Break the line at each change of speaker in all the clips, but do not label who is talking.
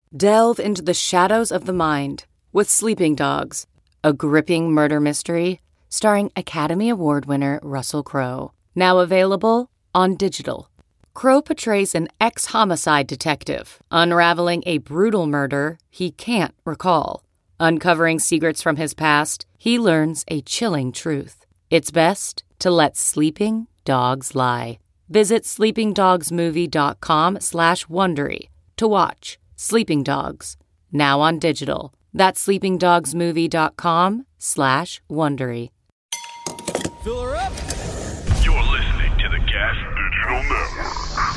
Delve into the shadows of the mind with Sleeping Dogs, a gripping murder mystery starring Academy Award winner Russell Crowe. Now available on digital. Crowe portrays an ex-homicide detective unraveling a brutal murder he can't recall. Uncovering secrets from his past, he learns a chilling truth. It's best to let sleeping dogs lie. Visit sleepingdogsmovie.com/Wondery to watch Sleeping Dogs, now on digital. That's sleepingdogsmovie.com/Wondery.
Fill her up.
You're listening to the Gas Digital Network.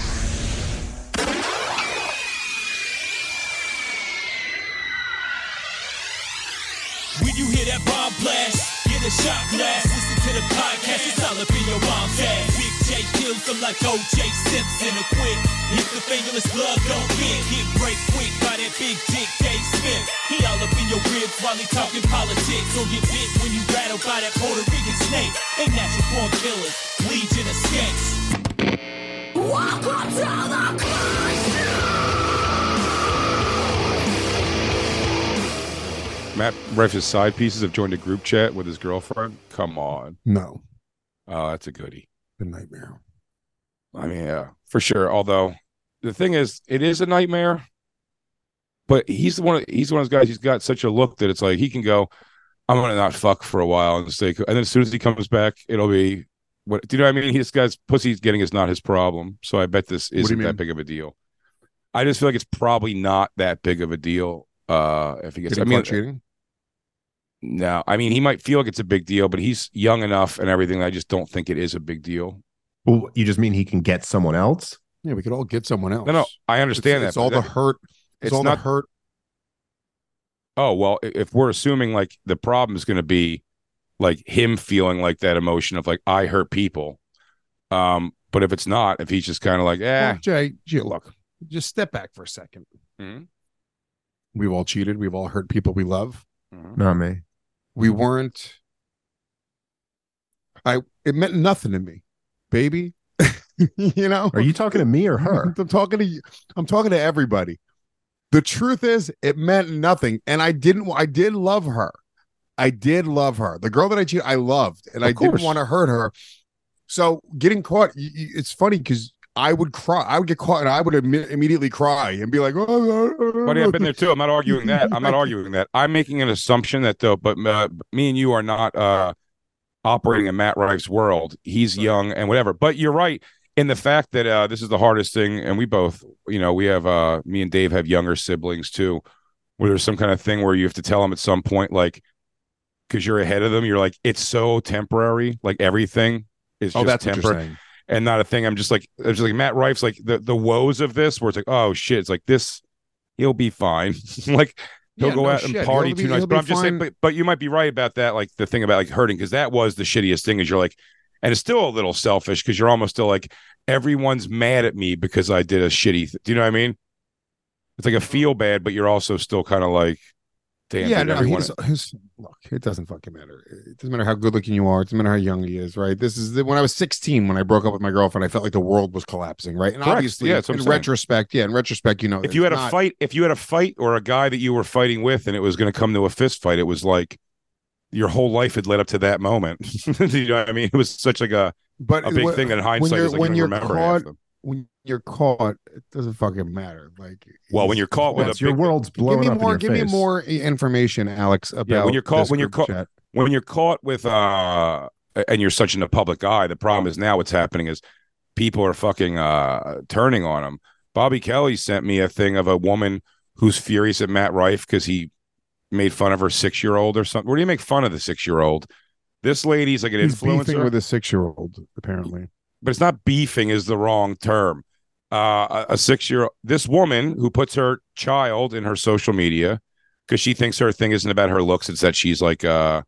When you hear that bomb blast, get a shot glass. Listen to the podcast, it's all up in your mom's ass. Big J kills them like O.J. Simpson. A quick, hit the fingerless glove, don't get break quick by that big dick Dave Smith. He all up in your ribs while he talking politics. Or get bit when you rattled by that Puerto Rican snake. They natural born killers, legion of skanks. Welcome to the
Matt Rife's side pieces have joined a group chat with his girlfriend. Come on.
No.
Oh, that's a goodie.
The nightmare.
I mean, yeah, for sure. Although the thing is, it is a nightmare, but he's one of those guys. He's got such a look that it's like he can go, I'm going to not fuck for a while and stay. And then as soon as he comes back, it'll be what, do you know what I mean? This guy's pussy getting is not his problem. So I bet this isn't that big of a deal. I just feel like it's probably not that big of a deal. If he gets,
cheating.
No, I mean, he might feel like it's a big deal, but he's young enough and everything. I just don't think it is a big deal.
Well, you just mean he can get someone else?
Yeah, we could all get someone else.
No, I understand
it's all the hurt. It's all
not
the hurt.
Oh, well, if we're assuming like the problem is going to be like him feeling like that emotion of like, I hurt people. But if it's not, if he's just kind of like,
Well, Jay, look, just step back for a second.
Mm-hmm.
We've all cheated. We've all hurt people we love.
Not me.
We weren't. It meant nothing to me, baby. You know.
Are you talking to me or her?
I'm talking to you. I'm talking to everybody. The truth is, it meant nothing, and I did love her. I did love her. The girl that I cheated, I loved, and I didn't want to hurt her. So getting caught, it's funny because I would cry. I would get caught, and I would immediately cry and be like, "Oh,
buddy, I've been there too." I'm not arguing that. I'm making an assumption that though, but me and you are not operating in Matt Rife's world. He's young and whatever. But you're right in the fact that this is the hardest thing, and we both, we have me and Dave have younger siblings too, where there's some kind of thing where you have to tell them at some point, like, because you're ahead of them, you're like, it's so temporary, like everything is just
that's
temporary.
what you're saying.
And not a thing. I'm just like Matt Rife's like the woes of this, where it's like, oh shit, it's like this, he'll be fine. Like he'll go out and party 2 nights. But I'm just saying, but you might be right about that. Like the thing about like hurting, because that was the shittiest thing. Is you're like, and it's still a little selfish because you're almost still like, everyone's mad at me because I did a shitty. Do you know what I mean? It's like a feel bad, but you're also still kind of like, damn.
Yeah, no, look, it doesn't fucking matter. It doesn't matter how good looking you are. It doesn't matter how young he is, right? This is when I was 16 when I broke up with my girlfriend. I felt like the world was collapsing, right? And obviously, in retrospect, if you
had a fight or a guy that you were fighting with, and it was going to come to a fist fight, it was like your whole life had led up to that moment. You know what I mean? It was such like a big thing in hindsight.
When you're caught, it doesn't fucking matter. Like,
well, when you're caught with
your world's blowing up in your
give me more information, Alex, about
when you're caught with and you're such in the public eye. The problem is now what's happening is people are fucking turning on him. Bobby Kelly sent me a thing of a woman who's furious at Matt Rife because he made fun of her 6-year-old or something. Where do you make fun of the 6-year-old? This lady's like an influencer.
Beefing with a 6-year-old, apparently.
But it's not beefing is the wrong term. A 6-year-old, this woman who puts her child in her social media because she thinks her thing isn't about her looks. It's that she's like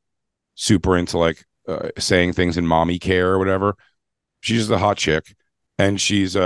super into like saying things in mommy care or whatever. She's just a hot chick. And she's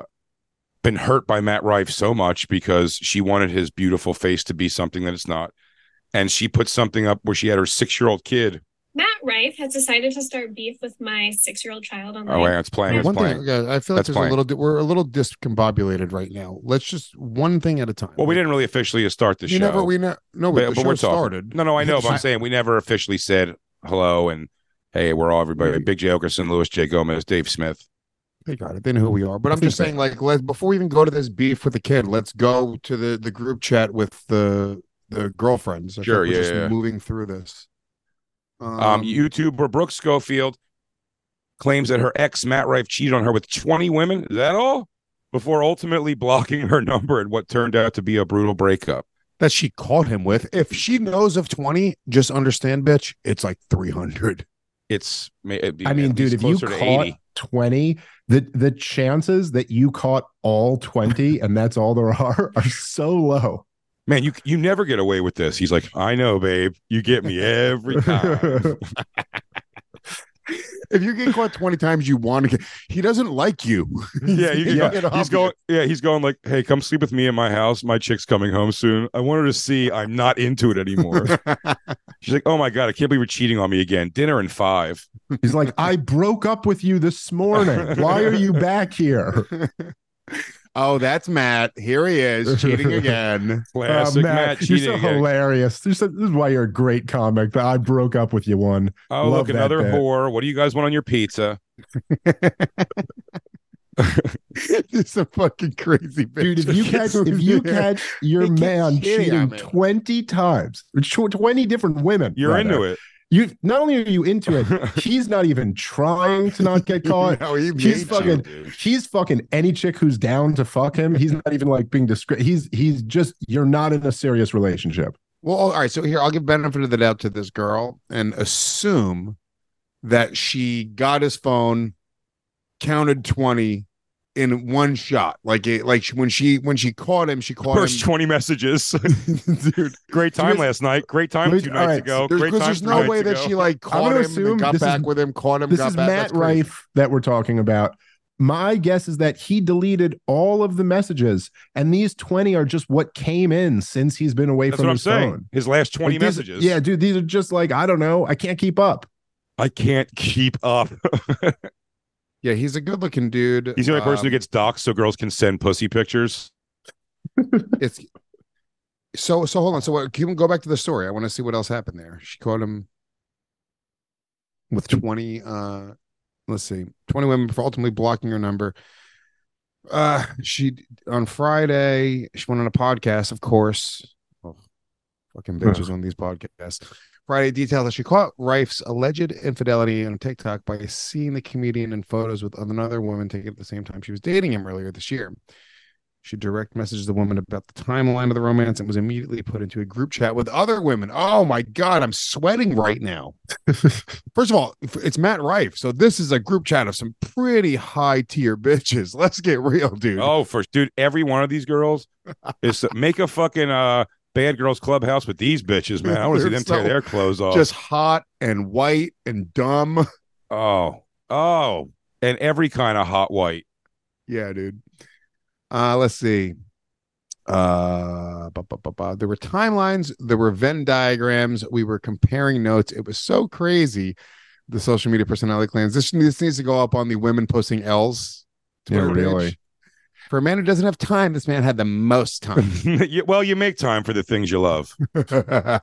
been hurt by Matt Rife so much because she wanted his beautiful face to be something that it's not. And she put something up where she had her 6-year-old kid
Matt Rife has decided to start beef with my 6-year-old child online.
Oh, yeah, it's playing. It's
one
playing.
thing, I feel like we're a little discombobulated right now. Let's just one thing at a time.
Well, we didn't really officially start the show.
The show started.
No, I know, but I'm saying we never officially said hello and hey, we're all everybody. Big J. Okerson, Louis J. Gomez, Dave Smith.
They got it. They know who we are. But I'm just saying, like, before we even go to this beef with the kid, let's go to the group chat with the girlfriends.
Sure,
yeah. Moving through this.
YouTuber Brooke Schofield claims that her ex Matt Rife cheated on her with 20 women. Is that all? Before ultimately blocking her number in what turned out to be a brutal breakup.
That she caught him with. If she knows of 20, just understand, bitch, it's like 300.
I mean, dude, if you caught 20, the chances that you caught all 20 and that's all there are so low.
Man, you never get away with this. He's like, I know, babe. You get me every time.
If you get caught 20 times, you want to get. He doesn't like you.
He's going like, hey, come sleep with me in my house. My chick's coming home soon. I want her to see I'm not into it anymore. She's like, oh my God, I can't believe you're cheating on me again. Dinner in 5.
He's like, I broke up with you this morning. Why are you back here?
Oh, that's Matt. Here he is, cheating again.
Classic Matt cheating.
You're so hilarious. This is why you're a great comic. I broke up with you one.
Oh, look, another whore. What do you guys want on your pizza?
It's a fucking crazy bitch.
Dude, if you catch your man cheating 20 times, 20 different women,
you're into it.
You not only are you into it, he's not even trying to not get caught.
No,
he's fucking any chick who's down to fuck him. He's not even like being discreet. He's just, you're not in a serious relationship.
Well, all right. So here, I'll give benefit of the doubt to this girl and assume that she got his phone, counted 20 in one shot. Like when she caught him, she caught
first 20 messages. Dude, great time last night. Great time 2 nights ago.
There's no way that she like caught him and got back with him, caught him.
This is Matt Rife that we're talking about. My guess is that he deleted all of the messages, and these 20 are just what came in since he's been away from his phone.
His last 20 messages.
Yeah, dude, these are just like, I don't know. I can't keep up.
Yeah, he's a good-looking dude.
He's the only person who gets doxxed so girls can send pussy pictures.
It's so hold on. So what, can we go back to the story? I want to see what else happened there. She caught him with 20 let's see, 20 women for ultimately blocking her number. She on Friday, she went on a podcast, of course. Oh, fucking bitches on these podcasts. Friday detailed that she caught Rife's alleged infidelity on TikTok by seeing the comedian in photos with another woman taken at the same time she was dating him earlier this year. She direct messaged the woman about the timeline of the romance and was immediately put into a group chat with other women. Oh my God, I'm sweating right now. First of all, it's Matt Rife, so this is a group chat of some pretty high tier bitches. Let's get real, dude.
Oh, dude, every one of these girls is make a fucking Bad Girls Clubhouse with these bitches, man. I want to see them tear their clothes off.
Just hot and white and dumb.
Oh, and every kind of hot white.
Yeah, dude. Let's see. There were timelines. There were Venn diagrams. We were comparing notes. It was so crazy. The social media personality claims this needs to go up on the women posting L's.
Yeah, really.
For a man who doesn't have time, this man had the most time.
Well, you make time for the things you love.
Yeah,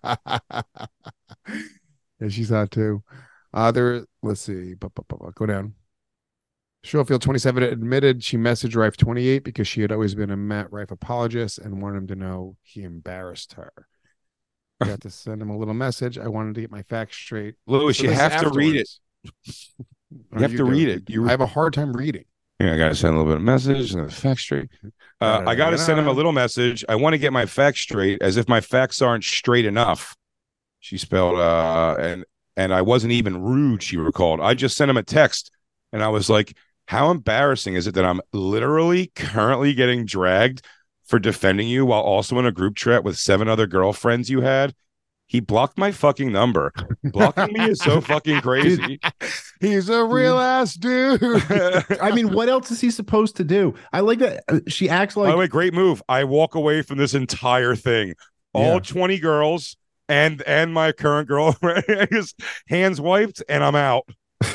she's hot too. Let's see. Go down. Schofield, 27, admitted she messaged Rife, 28, because she had always been a Matt Rife apologist and wanted him to know he embarrassed her. I got to send him a little message. I wanted to get my facts straight.
Louis, you have to read it. You have to read it.
I have a hard time reading.
Yeah, I got to send a little bit of message and the facts straight. I got to send him a little message. I want to get my facts straight, as if my facts aren't straight enough. She spelled, and I wasn't even rude, she recalled. I just sent him a text, and I was like, how embarrassing is it that I'm literally currently getting dragged for defending you while also in a group chat with 7 other girlfriends you had? He blocked my fucking number. Blocking me is so fucking crazy.
He's a real ass dude.
I mean, what else is he supposed to do? I like that she acts like.
By the way, great move. I walk away from this entire thing. All 20 girls and my current girlfriend. Just hands wiped, and I'm out.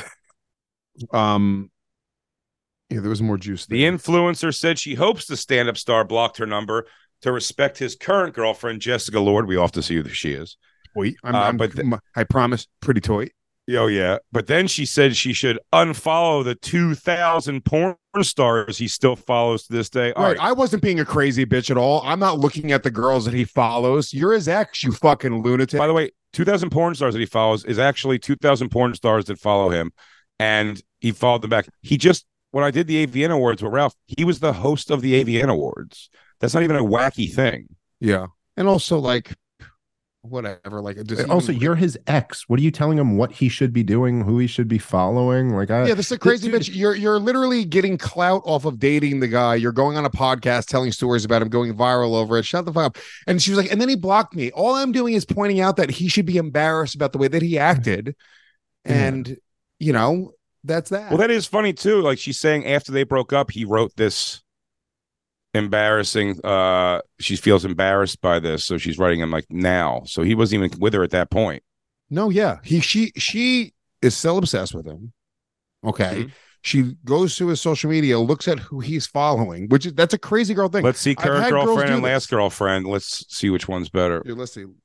Yeah, there was more juice there.
The influencer said she hopes the stand-up star blocked her number to respect his current girlfriend, Jessica Lord. We all have to see who she is.
Toy. I promise, pretty toy.
Oh, yeah. But then she said she should unfollow the 2,000 porn stars he still follows to this day.
Right. I wasn't being a crazy bitch at all. I'm not looking at the girls that he follows. You're his ex, you fucking lunatic.
By the way, 2,000 porn stars that he follows is actually 2,000 porn stars that follow him. And he followed them back. When I did the AVN Awards with Ralph, he was the host of the AVN Awards. That's not even a wacky thing.
Yeah. And also, like, whatever. Like,
also, you're his ex. What are you telling him what he should be doing, who he should be following? Like,
this is a crazy bitch. You're literally getting clout off of dating the guy. You're going on a podcast telling stories about him, going viral over it. Shut the fuck up. And she was like, and then he blocked me. All I'm doing is pointing out that he should be embarrassed about the way that he acted. And, that's that.
Well, that is funny too. Like, she's saying after they broke up, he wrote this embarrassing. She feels embarrassed by this, so she's writing him like now. So he wasn't even with her at that point.
No, yeah, she is still obsessed with him. Okay,
Mm-hmm.
She goes to his social media, looks at who he's following, that's a crazy girl thing.
Let's see current girlfriend and last girlfriend. Let's see which one's better.
Dude, let's see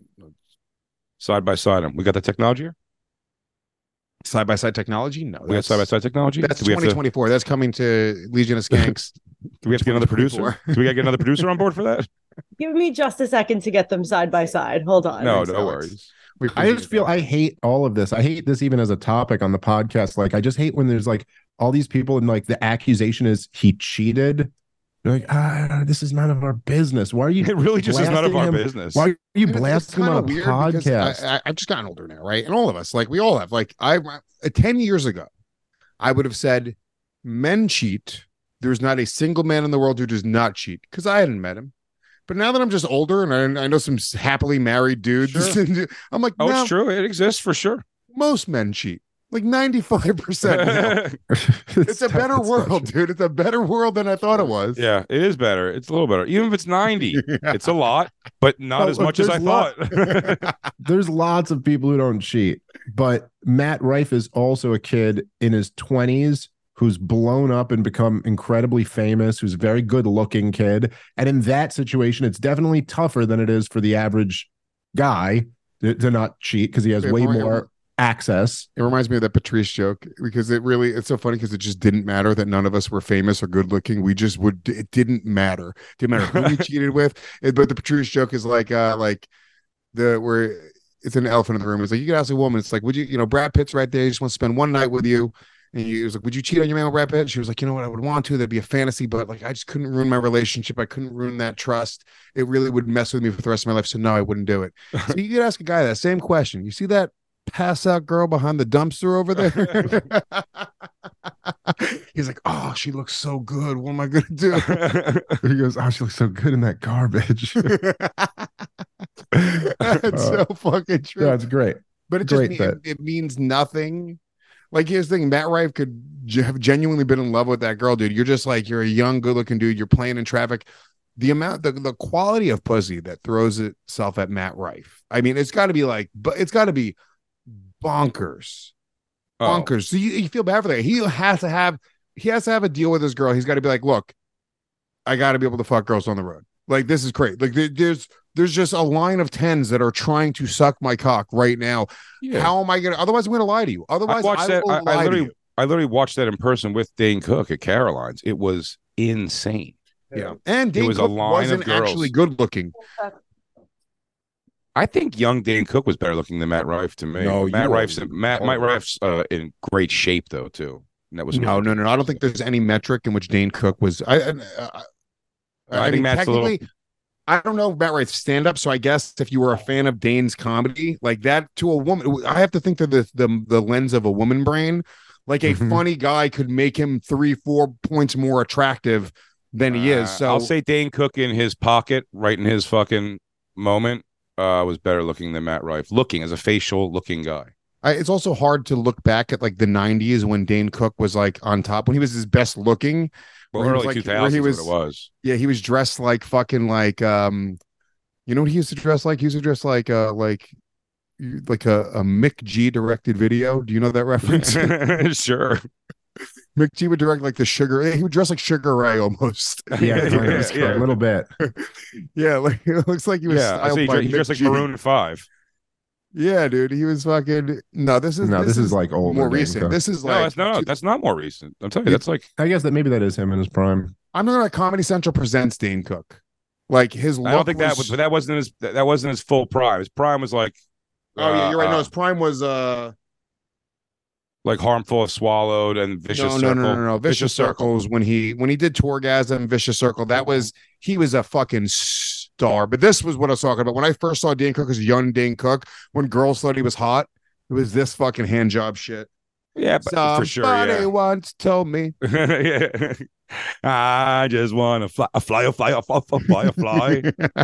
side by side them. We got the technology here.
Side by side technology? No,
we got side by side technology.
That's 2024. That's coming to Legion of Skanks.
Do we have to get another producer? Do we got to get another producer on board for that?
Give me just a second to get them side by side. Hold on.
No worries.
I just feel I hate all of this. I hate this even as a topic on the podcast. Like, I just hate when there's like all these people and like the accusation is he cheated. You're like, this is none of our business. Why are you?
It really just is none of our business.
Why are you blasting him on a podcast?
I've just gotten older now, right? And all of us, like, we all have. Like, 10 years ago, I would have said, men cheat. There's not a single man in the world who does not cheat, because I hadn't met him. But now that I'm just older and I know some happily married dudes, sure. I'm like,
it's true. It exists for sure.
Most men cheat. Like 95%. It's a better world, dude. It's a better world than I thought it was.
Yeah, it is better. It's a little better. Even if it's 90, it's a lot, but not as much as I thought.
There's lots of people who don't cheat, but Matt Rife is also a kid in his 20s who's blown up and become incredibly famous, who's a very good looking kid. And in that situation, it's definitely tougher than it is for the average guy to not cheat because he has way more access.
It reminds me of that Patrice joke because it's so funny because it just didn't matter that none of us were famous or good looking. It didn't matter. It didn't matter who we cheated with. But the Patrice joke is where it's an elephant in the room. It's like, you could ask a woman, it's like, would you, Brad Pitt's right there. He just wants to spend one night with you. And he was like, would you cheat on your man with Brad Pitt? She was like, you know what? I would want to. That'd be a fantasy, but like, I just couldn't ruin my relationship. I couldn't ruin that trust. It really would mess with me for the rest of my life. So no, I wouldn't do it. So you could ask a guy that same question. You see that pass out girl behind the dumpster over there? He's like, oh, she looks so good. What am I going to do?
He goes, oh, she looks so good in that garbage.
That's so fucking true.
That's great.
But it means nothing. Like, here's the thing, Matt Rife could have genuinely been in love with that girl, dude. You're just like, you're a young, good-looking dude. You're playing in traffic. The quality of pussy that throws itself at Matt Rife. I mean, it's got to be bonkers. Bonkers. So you feel bad for that. He has to have a deal with this girl. He's got to be like, look, I got to be able to fuck girls on the road. Like, this is great. Like, there's just a line of 10s that are trying to suck my cock right now. Yeah. How am I gonna? Otherwise, I'm gonna lie to you. Otherwise, I
literally watched that in person with Dane Cook at Caroline's. It was insane.
Yeah, and Dane Cook wasn't actually good looking.
I think young Dane Cook was better looking than Matt Rife to me.
No,
Matt Rife's in great shape though too. And that was
no. I don't think there's any metric in which Dane Cook was. I think Matt's technically. I don't know Matt Rife's stand-up, so I guess if you were a fan of Dane's comedy, like that to a woman, I have to think through the lens of a woman brain. Like a funny guy could make him 3-4 points more attractive than he is. So
I'll say Dane Cook in his pocket, right in his fucking moment, was better looking than Matt Rife. Looking as a facial looking guy.
It's also hard to look back at like the 90s when Dane Cook was like on top, when he was his best looking.
Well, early 2000s, what it was.
Yeah, he was dressed like fucking like You know what he used to dress like? He used to dress like a Mick G directed video. Do you know that reference?
Sure.
Mick G would direct like the Sugar. He would dress like Sugar Ray almost.
Yeah, a little bit.
Yeah, like it looks like he was.
Yeah, I see. He dressed like Maroon 5.
Yeah, dude, he was fucking. No, this is
like old,
more recent. This is like
that's not more recent. I'm telling you, that's like.
I guess maybe that is him in his prime.
I'm talking about Comedy Central presents Dane Cook. Like his look.
I don't think that wasn't his full prime. His prime was like.
Oh yeah, you're right. No, his prime was
like Harmful of Swallowed and Vicious Circle.
No. Vicious Circles when he did Tourgasm, Vicious Circle. He was a fucking star. But this was what I was talking about. When I first saw Dane Cook as young Dane Cook, when girls thought he was hot, it was this fucking hand job shit.
Yeah, for sure.
Somebody once told me.
Yeah. I just want to fly a fly.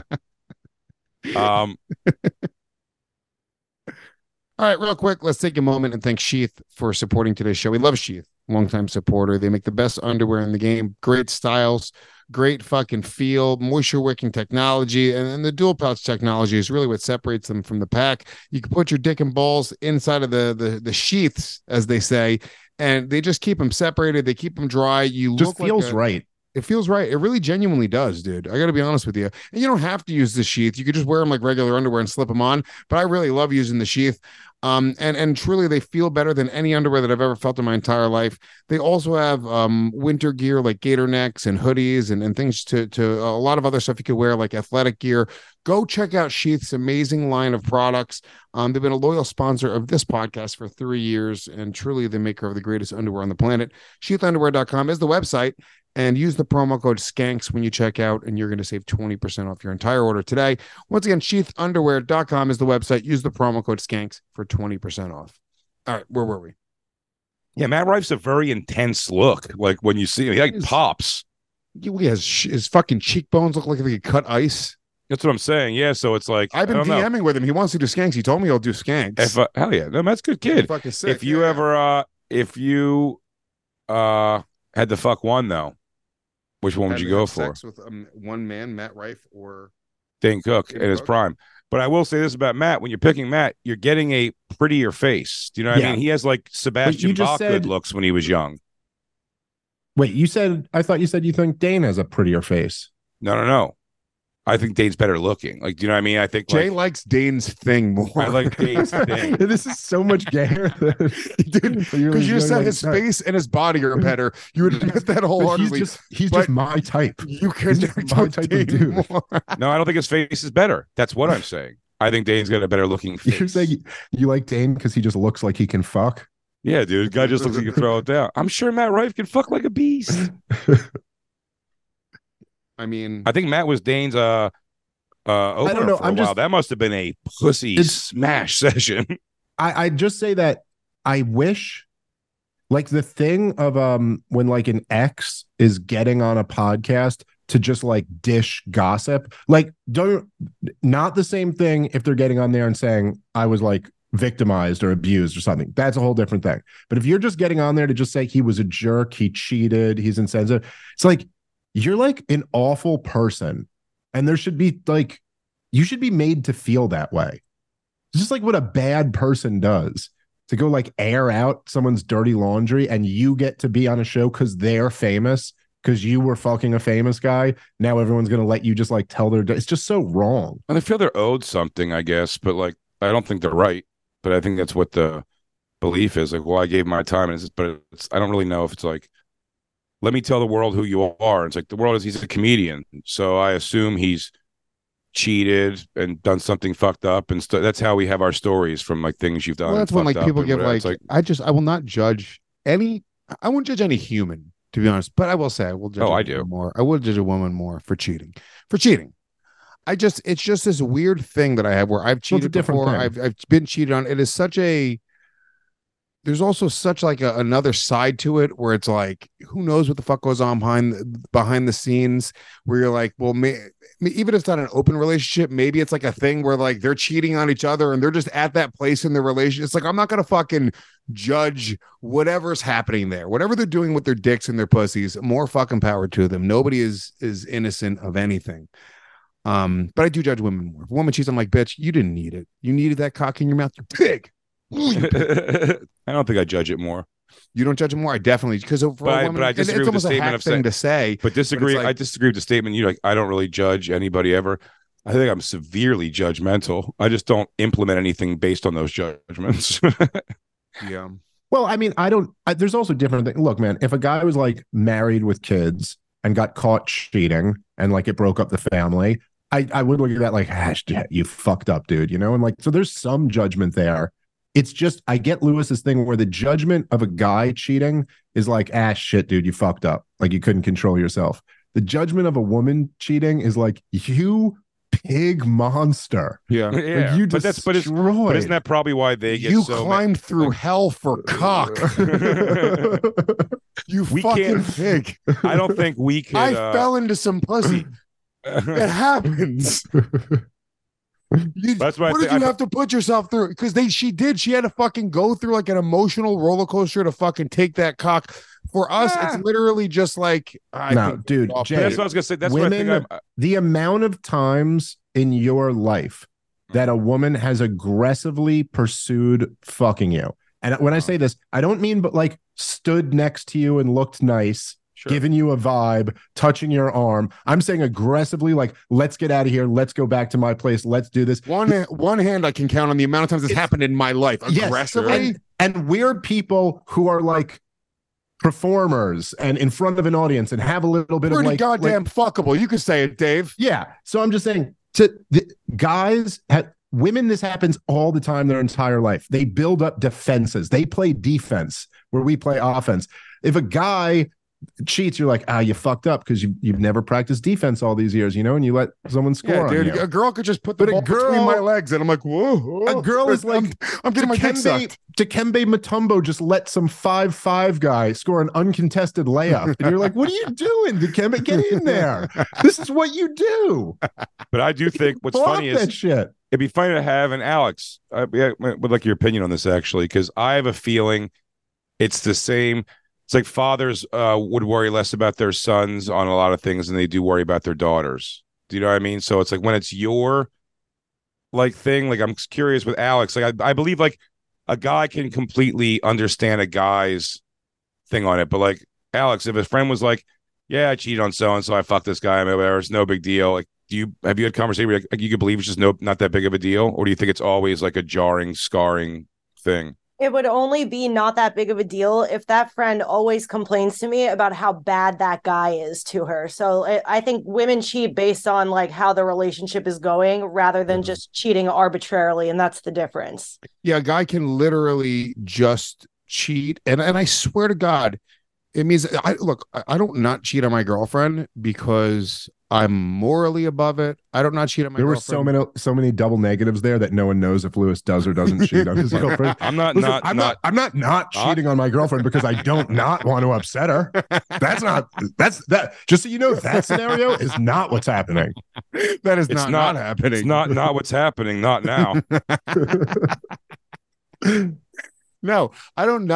All right, real quick, let's take a moment and thank Sheath for supporting today's show. We love Sheath, longtime supporter. They make the best underwear in the game, great styles, great fucking feel, moisture wicking technology, and the dual pouch technology is really what separates them from the pack. You can put your dick and balls inside of the sheaths, as they say, and they just keep them separated. They keep them dry. You
just feels right.
It feels right. It really genuinely does, dude. I got to be honest with you. And you don't have to use the sheath. You could just wear them like regular underwear and slip them on. But I really love using the sheath. And truly, they feel better than any underwear that I've ever felt in my entire life. They also have winter gear like gator necks and hoodies and things to a lot of other stuff you could wear like athletic gear. Go check out Sheath's amazing line of products. They've been a loyal sponsor of this podcast for 3 years, and truly the maker of the greatest underwear on the planet. Sheathunderwear.com is the website. And use the promo code SKANKS when you check out, and you're going to save 20% off your entire order today. Once again, sheathunderwear.com is the website. Use the promo code SKANKS for 20% off. All right, where were we?
Yeah, Matt Rife's a very intense look. Like when you see him, he like pops.
He has his fucking cheekbones look like they could cut ice.
That's what I'm saying. Yeah, so it's like
I've been DMing with him. He wants to do Skanks. He told me he'll do Skanks.
Hell yeah, no, Matt's a good kid.
Fucking sick.
If you had to fuck one though. Which one would you go for?
Sex with one man, Matt Rife or
Dane Cook in his prime. But I will say this about Matt: when you're picking Matt, you're getting a prettier face. Do you know what I mean? He has like Sebastian Bach good looks when he was young.
Wait, I thought you said you think Dane has a prettier face.
No. I think Dane's better looking. Like, do you know what I mean? I think
Jay likes Dane's thing more.
I like Dane's thing.
This is so much gayer,
dude. Because you just said his face and his body are better. You would admit that wholeheartedly.
He's just my type.
You can my type of dude.
No, I don't think his face is better. That's what I'm saying. I think Dane's got a better looking face.
You're saying you like Dane because he just looks like he can fuck?
Yeah, dude. Guy just looks like he can throw it down. I'm sure Matt Rife can fuck like a beast.
I mean,
I think Matt was Dane's opener I don't know. For a while. That must have been a pussy smash session.
I just say that I wish, like the thing of when like an ex is getting on a podcast to just like dish gossip, like not the same thing if they're getting on there and saying I was like victimized or abused or something. That's a whole different thing. But if you're just getting on there to just say he was a jerk, he cheated, he's insensitive, it's like you're like an awful person. And there should be like, you should be made to feel that way. It's just like what a bad person does, to go like air out someone's dirty laundry and you get to be on a show because they're famous, because you were fucking a famous guy. Now everyone's going to let you just like tell it's just so wrong.
And they feel they're owed something, I guess, but like, I don't think they're right. But I think that's what the belief is. Like, well, I gave my time, and I don't really know if it's like, let me tell the world who you are. It's like the world he's a comedian. So I assume he's cheated and done something fucked up. And that's how we have our stories from like things you've done.
Well, that's when like people give like I will not judge I won't judge any human, to be honest. But I will say I will judge
I do
more. I will judge a woman more for cheating. It's just this weird thing that I have where I've cheated before. I've been cheated on. It is such a there's also such like another side to it where it's like, who knows what the fuck goes on behind the scenes, where you're like, well, even if it's not an open relationship, maybe it's like a thing where like they're cheating on each other and they're just at that place in their relationship. It's like, I'm not going to fucking judge whatever's happening there, whatever they're doing with their dicks and their pussies, more fucking power to them. Nobody is innocent of anything. But I do judge women more. If a woman cheats, I'm like, bitch, you didn't need it. You needed that cock in your mouth. You're big.
I don't think I judge it more.
You don't judge it more. I definitely, because for a woman,
but I disagree
it's
with the
almost a
statement
hack
of
thing
saying
to say.
But disagree.
like,
I disagree with the statement. You like, I don't really judge anybody ever. I think I'm severely judgmental. I just don't implement anything based on those judgments.
Yeah.
Well, I mean, there's also different things. Look, man, if a guy was like married with kids and got caught cheating and like it broke up the family, I would look at that like, you fucked up, dude, you know? And like, so there's some judgment there. It's just, I get Lewis's thing where the judgment of a guy cheating is like, shit, dude, you fucked up. Like you couldn't control yourself. The judgment of a woman cheating is like, you pig monster.
Yeah.
Like, you
but isn't that probably why they get
climbed through hell for cock. You fucking pig.
I don't think we could.
I fell into some pussy. It happens.
That's why
what did you have to put yourself through? Because she had to fucking go through like an emotional roller coaster to fucking take that cock. For us, it's literally just like,
dude, Jay,
that's what I was gonna say. That's
women,
what I think.
The amount of times in your life that a woman has aggressively pursued fucking you, and when I say this, I don't mean but like stood next to you and looked nice. Sure. Giving you a vibe, touching your arm. I'm saying aggressively, like, let's get out of here. Let's go back to my place. Let's do this.
One hand I can count on the amount of times it's happened in my life. Aggressively.
Yes, and weird people who are like performers and in front of an audience and have a little bit
pretty
of like
goddamn fuckable. You could say it, Dave.
Yeah. So I'm just saying to the guys, women, this happens all the time their entire life. They build up defenses. They play defense where we play offense. If a guy cheats, you're like, you fucked up because you've never practiced defense all these years, you know, and you let someone score on you.
A girl could just put the ball between my legs, and I'm like, whoa.
A girl is like,
I'm getting my dick sucked.
Dikembe Mutombo just let some 5'5" guy score an uncontested layup, and you're like, what are you doing, Dikembe? Get in there. This is what you do.
But I do think what's funny is
that shit.
It'd be funny to have an Alex. I would like your opinion on this actually, because I have a feeling it's the same. It's like fathers would worry less about their sons on a lot of things than they do worry about their daughters. Do you know what I mean? So it's like when it's your like thing, like I'm curious with Alex, like I believe like a guy can completely understand a guy's thing on it. But like Alex, if a friend was like, yeah, I cheated on so-and-so, I fucked this guy, whatever, it's no big deal. Like, have you had conversation where like you could believe it's just not that big of a deal? Or do you think it's always like a jarring, scarring thing?
It would only be not that big of a deal if that friend always complains to me about how bad that guy is to her. So I think women cheat based on like how the relationship is going rather than just cheating arbitrarily. And that's the difference.
Yeah, a guy can literally just cheat. And I swear to God, it means I don't not cheat on my girlfriend because I'm morally above it. I don't not cheat on my girlfriend.
There were so many double negatives there that no one knows if Lewis does or doesn't cheat on his girlfriend.
I'm not
cheating on my girlfriend because I don't not want to upset her. That's that. Just so you know, that scenario is not what's happening.
That is not happening.
It's not what's happening. Not now.
No, I do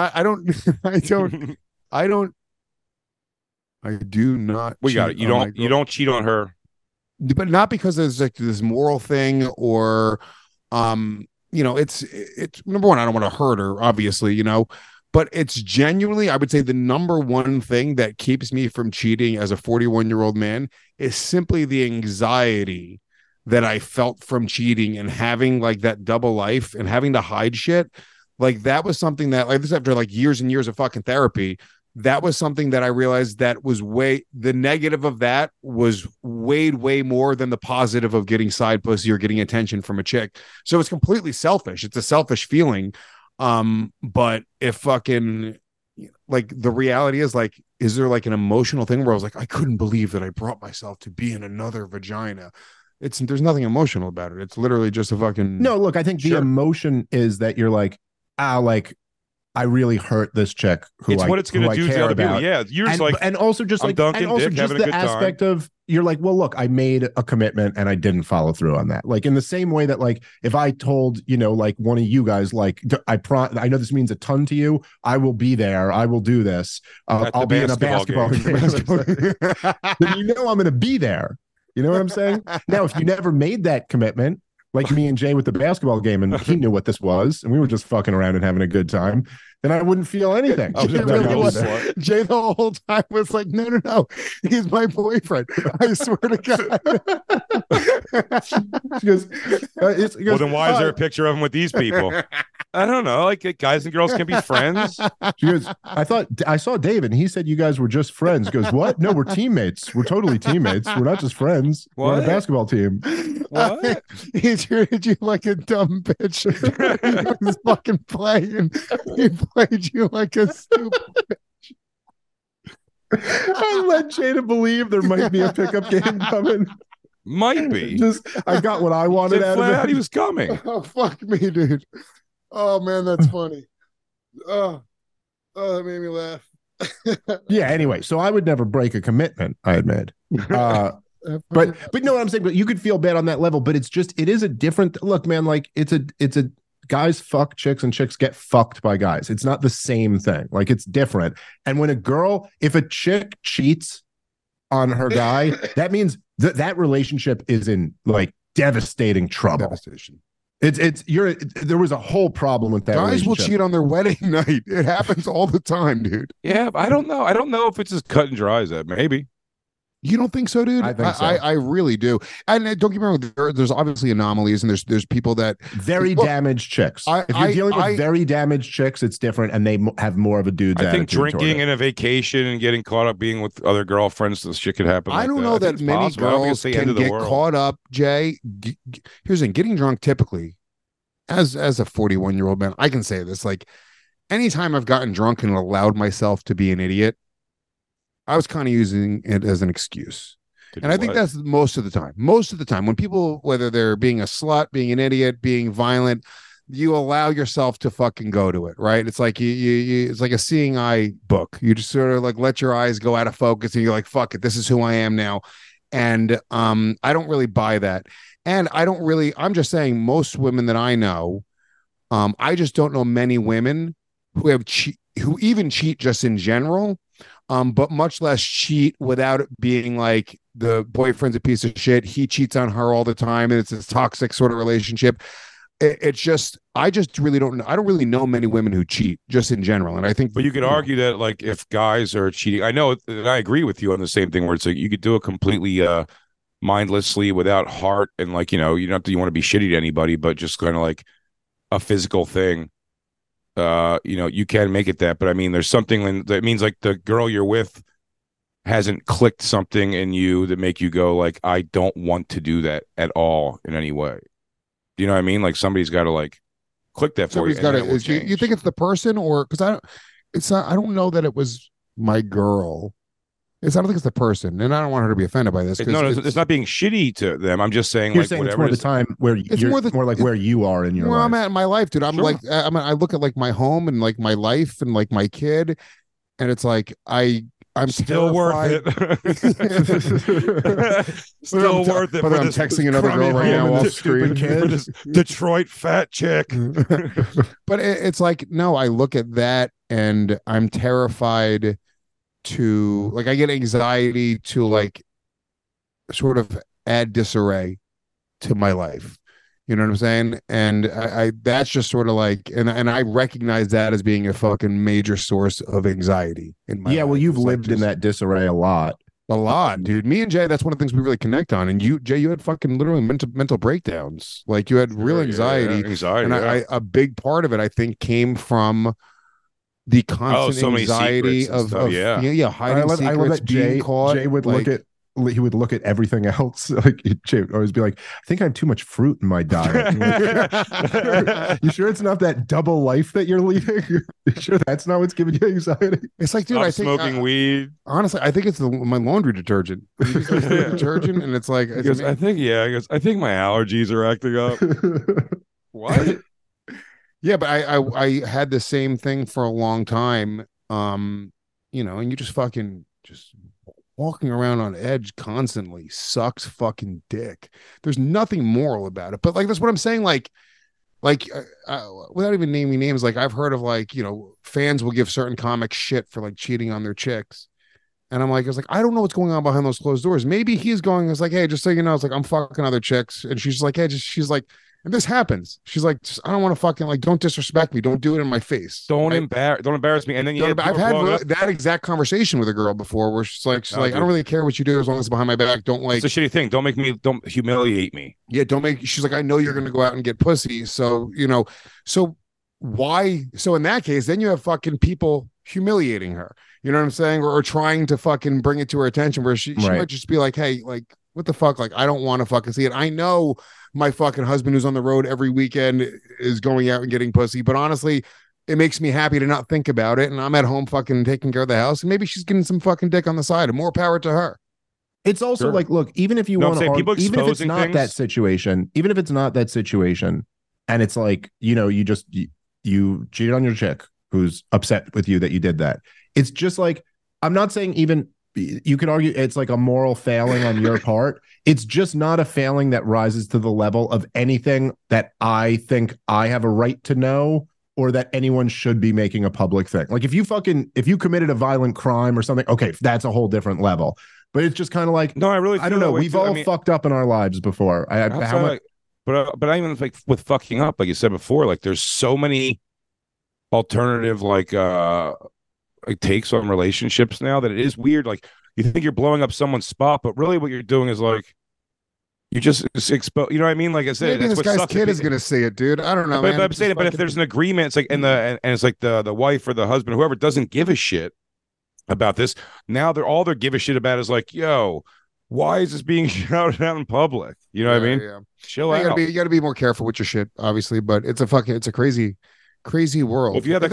not.
We got it. You don't cheat on her,
but not because there's like this moral thing or, it's number one. I don't want to hurt her, obviously, but it's genuinely, I would say the number one thing that keeps me from cheating as a 41-year-old man is simply the anxiety that I felt from cheating and having like that double life and having to hide shit. Like that was something that like this after like years and years of fucking therapy. That was something that I realized that was the negative of that was way more than the positive of getting side pussy or getting attention from a chick. So it's completely selfish. It's a selfish feeling. But if fucking like the reality is like, is there like an emotional thing where I was like, I couldn't believe that I brought myself to be in another vagina. There's nothing emotional about it. It's literally just a fucking.
No, look, I think the emotion is that you're like, I really hurt this chick
it's what it's going to do to other people. Yeah, you're just
and also just like, and also just the aspect of you're like, well, look, I made a commitment and I didn't follow through on that. Like in the same way that like if I told like one of you guys like I know this means a ton to you, I will be there, I will do this. I'll be in a basketball game. Then I'm going to be there. You know what I'm saying? Now, if you never made that commitment, like me and Jay with the basketball game, and he knew what this was, and we were just fucking around and having a good time, then I wouldn't feel anything.
Jay, Jay the whole time was like, no, he's my boyfriend. I swear to God.
She goes,
well, then why is there a picture of him with these people? I don't know. Like, guys and girls can be friends.
She goes, I saw David, and he said you guys were just friends. He goes, what? No, we're teammates. We're totally teammates. We're not just friends. We're on a basketball team.
What? He treated you like a dumb bitch. He was fucking playing. He played you like a stupid bitch.
I led Jay to believe there might be a pickup game coming.
Might be.
I got what I wanted out of it.
He was coming.
Oh, fuck me, dude. Oh, man, that's funny. Oh, that made me laugh.
Yeah, anyway, so I would never break a commitment I had made. But no, what I'm saying, but you could feel bad on that level, but it is a different look, man. Like it's a guys fuck chicks and chicks get fucked by guys. It's not the same thing. Like it's different. And when if a chick cheats on her guy, that means that relationship is in like devastating trouble.
Devastation.
There was a whole problem with that.
Guys will cheat on their wedding night. It happens all the time, dude.
Yeah, but I don't know. I don't know if it's as cut and dry as that. Maybe.
You don't think so, dude?
I think so.
I really do. And don't get me wrong, there's obviously anomalies, and there's people that
very damaged chicks. If you're dealing with very damaged chicks, it's different, and they have more of a dude's
I think
attitude
drinking and a vacation and getting caught up being with other girlfriends, this shit could happen.
I don't know that many girls can get caught up, Jay. Here's the thing: getting drunk typically, as a 41-year-old man, I can say this: like, anytime I've gotten drunk and allowed myself to be an idiot, I was kind of using it as an excuse. And I think that's most of the time. Most of the time when people, whether they're being a slut, being an idiot, being violent, you allow yourself to fucking go to it, right? It's like you it's like a seeing eye book. You just sort of like let your eyes go out of focus and you're like, fuck it, this is who I am now. And I don't really buy that. And I'm just saying most women that I know, I just don't know many women who even cheat just in general. But much less cheat without it being like the boyfriend's a piece of shit. He cheats on her all the time, and it's this toxic sort of relationship. I just really don't. I don't really know many women who cheat just in general. And I think,
but you could argue that like if guys are cheating, I know, and I agree with you on the same thing. Where it's like you could do it completely mindlessly without heart, and like you want to be shitty to anybody, but just kind of like a physical thing. You can make it that, but I mean, there's something that means like the girl you're with hasn't clicked something in you that make you go like, I don't want to do that at all in any way. Do you know what I mean? Like somebody's got to like click that for you.
You think it's the person, or because I don't know that it was my girl. I don't think it's the person, and I don't want her to be offended by this.
No, it's not being shitty to them. I'm just saying,
you're saying it's more the time where more like where you are in your life.
Where I'm at in my life, dude. I'm like, I look at like my home and like my life and like my kid, and it's like I'm
still worth it. Still worth it.
But I'm texting another girl right now off screen.
For this Detroit fat chick.
But it's like, no, I look at that and I'm terrified to like, I get anxiety to like sort of add disarray to my life. You know what I'm saying? And I that's just sort of like, and I recognize that as being a fucking major source of anxiety in my life.
Well, you've lived in that disarray a lot,
dude. Me and Jay, that's one of the things we really connect on. And you, Jay, you had fucking literally mental breakdowns. Like you had real anxiety. And a big part of it, I think, came from the constant anxiety of hiding secrets,
I love that
being caught.
Jay would look at everything else. Like Jay would always be like, I think I have too much fruit in my diet. You sure it's not that double life that you're leading? You sure that's not what's giving you anxiety?
It's like, dude, I think
smoking weed.
Honestly, I think it's my laundry detergent. Detergent, and it's like,
I think my allergies are acting up. What?
Yeah, but I had the same thing for a long time. And you just fucking walking around on edge constantly sucks fucking dick. There's nothing moral about it, but like that's what I'm saying. Like without even naming names, like I've heard of like fans will give certain comics shit for like cheating on their chicks, And I was like, I don't know what's going on behind those closed doors. Maybe he's going, it's like, hey, just so you know, it's like, I'm fucking other chicks. And she's like, hey, she's like, and this happens. She's like, I don't want to fucking, like, don't disrespect me. Don't do it in my face.
Don't embarrass me. And then
I've had that exact conversation with a girl before where she's like, I don't really care what you do as long as it's behind my back. Don't like.
It's a shitty thing. Don't humiliate me.
Yeah. She's like, I know you're going to go out and get pussy. So, so why? So in that case, then you have fucking people humiliating her. You know what I'm saying? Or trying to fucking bring it to her attention where she might just be like, hey, like, what the fuck? Like, I don't want to fucking see it. I know my fucking husband who's on the road every weekend is going out and getting pussy, but honestly, it makes me happy to not think about it. And I'm at home fucking taking care of the house, and maybe she's getting some fucking dick on the side, and more power to her.
It's also like, look, even if you want to, even if it's not that situation, and it's like, you cheated on your chick who's upset with you that you did that. It's just like, I'm not saying even you could argue it's like a moral failing on your part. It's just not a failing that rises to the level of anything that I think I have a right to know or that anyone should be making a public thing. Like if you committed a violent crime or something, okay, that's a whole different level. But it's just kind of like,
no, I don't know.
We've all fucked up in our lives before.
But I even like with fucking up, like you said before, like there's so many alternative takes on relationships now that it is weird. Like you think you're blowing up someone's spot, but really what you're doing is like you just expose. You know what I mean? Like I said,
maybe this guy's kid is gonna see it, dude. I don't know.
But I'm saying, but if there's an agreement, it's like and it's like the wife or the husband, whoever doesn't give a shit about this. Now all they give a shit about is like, yo, why is this being shouted out in public? You know what I mean?
Yeah.
Chill out.
You gotta be more careful with your shit, obviously. But it's a crazy world.
Well, if you have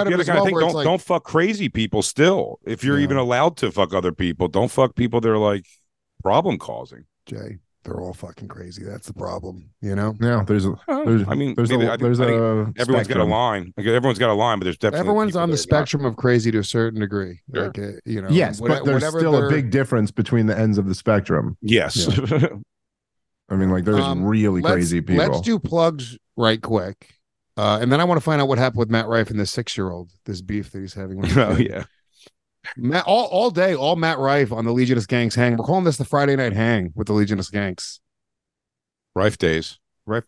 don't fuck crazy people still. If you're even allowed to fuck other people, don't fuck people that are like problem causing.
Jay, they're all fucking crazy. That's the problem, you know?
Yeah, everyone's
got a line. Like, everyone's got a line, but there's definitely
everyone's on the spectrum of crazy to a certain degree.
Sure.
Like,
yes, but there's still a big difference between the ends of the spectrum.
Yes.
Yeah. I mean, like there's really crazy people.
Let's do plugs right quick. And then I want to find out what happened with Matt Rife and this 6-year-old, this beef that he's having with
Oh, yeah.
Matt, all day, all Matt Rife on the Legion of Skanks hang. We're calling this the Friday night hang with the Legion of Skanks.
Rife days.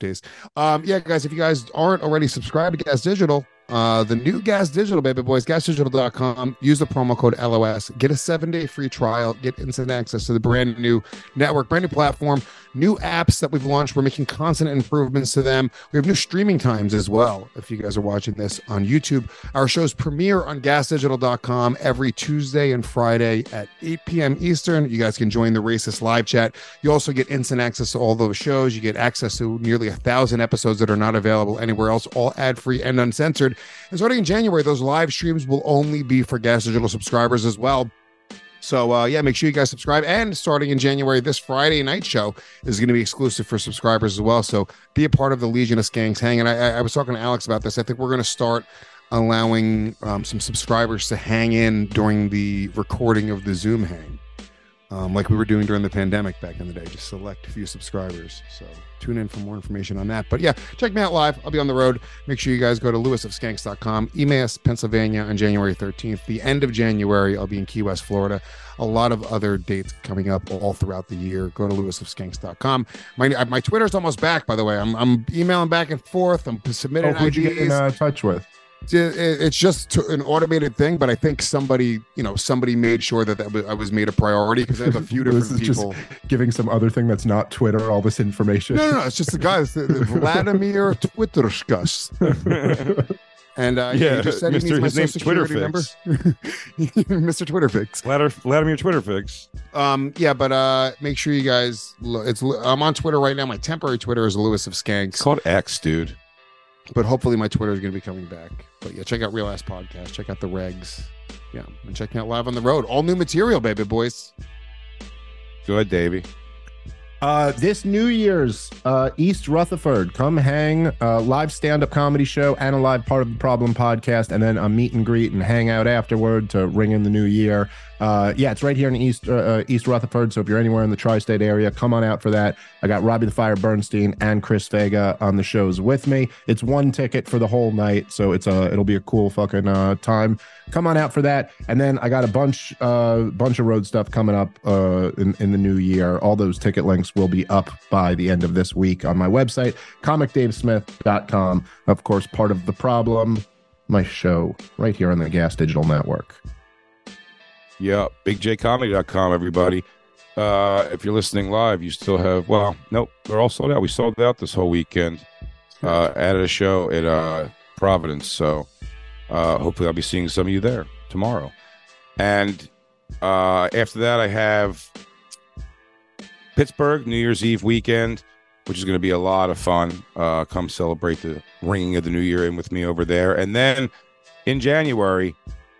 Yeah, guys, if you guys aren't already subscribed to Gas Digital, the new Gas Digital, baby boys, gasdigital.com. Use the promo code LOS. Get a 7-day free trial. Get instant access to the brand new network, brand new platform, new apps that we've launched. We're making constant improvements to them. We have new streaming times as well. If you guys are watching this on YouTube, our shows premiere on gasdigital.com every Tuesday and Friday at 8 p.m. Eastern. You guys can join the Racist live chat. You also get instant access to all those shows. You get access to nearly 1,000 episodes that are not available anywhere else, all ad-free and uncensored. And starting in January, those live streams will only be for Gas Digital subscribers as well. So, make sure you guys subscribe. And starting in January, this Friday night show is going to be exclusive for subscribers as well. So be a part of the Legion of Skanks hang. And I was talking to Alex about this. I think we're going to start allowing some subscribers to hang in during the recording of the Zoom hang. Like we were doing during the pandemic back in the day, just select a few subscribers. So tune in for more information on that. But yeah, check me out live. I'll be on the road. Make sure you guys go to lewisofskanks.com, Emmaus, Pennsylvania on January 13th. The end of January, I'll be in Key West, Florida. A lot of other dates coming up all throughout the year. Go to lewisofskanks.com. My Twitter's almost back, by the way. I'm emailing back and forth. I'm submitting
IDs. Who'd you get in touch with?
It's just an automated thing, but I think somebody made sure that I was made a priority because I have a few different people.
Just giving some other thing that's not Twitter all this information.
No, it's just the guy, the Vladimir Twitterskus. And he just said he needs my social security number. Mr. Twitterfix.
Vladimir Twitterfix.
But make sure you guys. I'm on Twitter right now. My temporary Twitter is Lewis of Skanks.
It's called X, dude.
But hopefully my Twitter is going to be coming back. But yeah, check out Real Ass Podcast. Check out the regs. Yeah, and check me out live on the road. All new material, baby boys.
Go ahead, Davey.
This New Year's, East Rutherford, come hang, live stand-up comedy show and a live Part of the Problem podcast, and then a meet and greet and hang out afterward to ring in the new year. It's right here in East Rutherford, so if you're anywhere in the tri-state area, come on out for that. I got Robbie the Fire Bernstein and Chris Vega on the shows with me. It's one ticket for the whole night, so it'll be a cool fucking time. Come on out for that. And then I got a bunch of road stuff coming up in the new year. All those ticket links will be up by the end of this week on my website, comicdavesmith.com. Of course, Part of the Problem, my show right here on the Gas Digital Network.
Yeah, bigjcomedy.com, everybody. If you're listening live, you still have, nope, they're all sold out. We sold out this whole weekend at a show at Providence. So hopefully I'll be seeing some of you there tomorrow. And after that, I have Pittsburgh, New Year's Eve weekend, which is going to be a lot of fun. Come celebrate the ringing of the new year in with me over there. And then in January,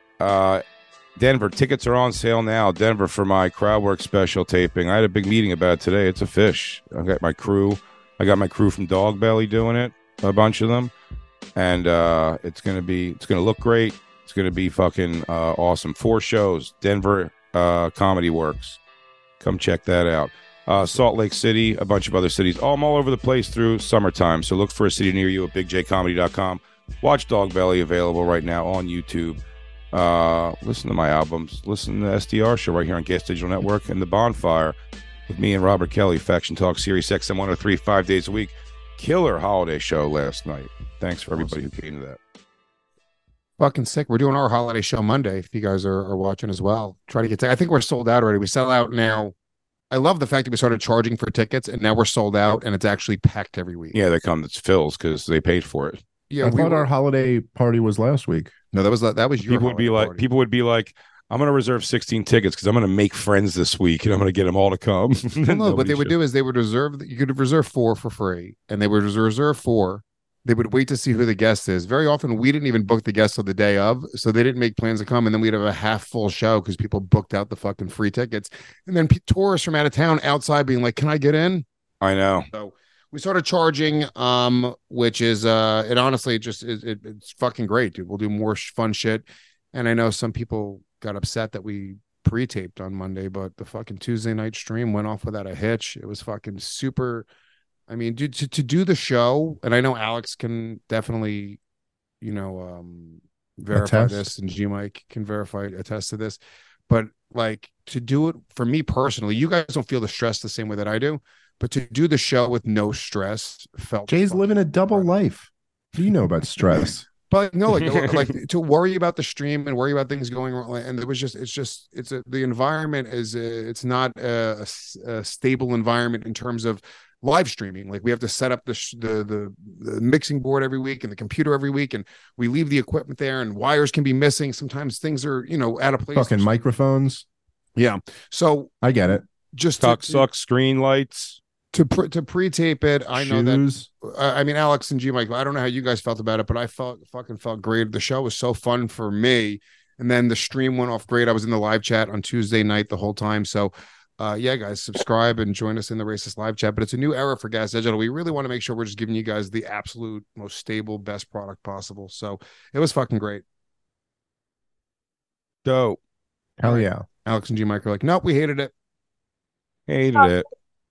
Denver, tickets are on sale now. Denver for my Crowdwork special taping. I had a big meeting about it today. It's a fish. I got my crew from Dog Belly doing it, a bunch of them. And it's gonna look great. It's gonna be fucking awesome. 4 shows, Denver Comedy Works. Come check that out. Salt Lake City, a bunch of other cities, all over the place through summertime. So look for a city near you at bigjcomedy.com. Watch Dog Belly, available right now on YouTube. Listen to my albums. Listen to the SDR show right here on Gas Digital Network, and The Bonfire with me and Robert Kelly, Faction Talk, Sirius XM 103, 5 days a week. Killer holiday show last night. Thanks for everybody who came to that.
Fucking sick. We're doing our holiday show Monday. If you guys are watching as well, try to get I think we're sold out already. We sell out now. I love the fact that we started charging for tickets, and now we're sold out, and it's actually packed every week.
Yeah, they come. It's Phil's because they paid for it.
Yeah,
I thought our holiday party was last week.
No, that was your.
People would be like, I'm going to reserve 16 tickets because I'm going to make friends this week, and I'm going to get them all to come.
No, what they would do is they would reserve. You could reserve 4 for free, and they would reserve 4. They would wait to see who the guest is. Very often, we didn't even book the guest till the day of, so they didn't make plans to come, and then we'd have a half full show because people booked out the fucking free tickets, and then tourists from out of town outside being like, "Can I get in?"
I know.
So we started charging, which is it honestly it's fucking great, dude. We'll do more fun shit, and I know some people got upset that we pre-taped on Monday, but the fucking Tuesday night stream went off without a hitch. It was fucking super. I mean, dude, to do the show, and I know Alex can definitely, verify this, and G-Mike can attest to this, but like to do it for me personally, you guys don't feel the stress the same way that I do, but to do the show with no stress felt.
Jay's living a double life. What do you know about stress?
But no, like to worry about the stream and worry about things going wrong, and the environment is it's not a stable environment in terms of live streaming. Like we have to set up the mixing board every week and the computer every week, and we leave the equipment there, and wires can be missing. Sometimes things are out of place.
Fucking microphones.
Yeah, so
I get it.
Just
suck screen lights
to pre-tape it. I know that. I mean, Alex and G Mike, I don't know how you guys felt about it, but I felt great. The show was so fun for me, and then the stream went off great. I was in the live chat on Tuesday night the whole time, so. Yeah, guys, subscribe and join us in the Racist live chat. But it's a new era for Gas Digital. We really want to make sure we're just giving you guys the absolute most stable, best product possible. So it was fucking great.
Dope.
Hell yeah.
Alex and G Mike are like, nope, we hated it.
Hated it.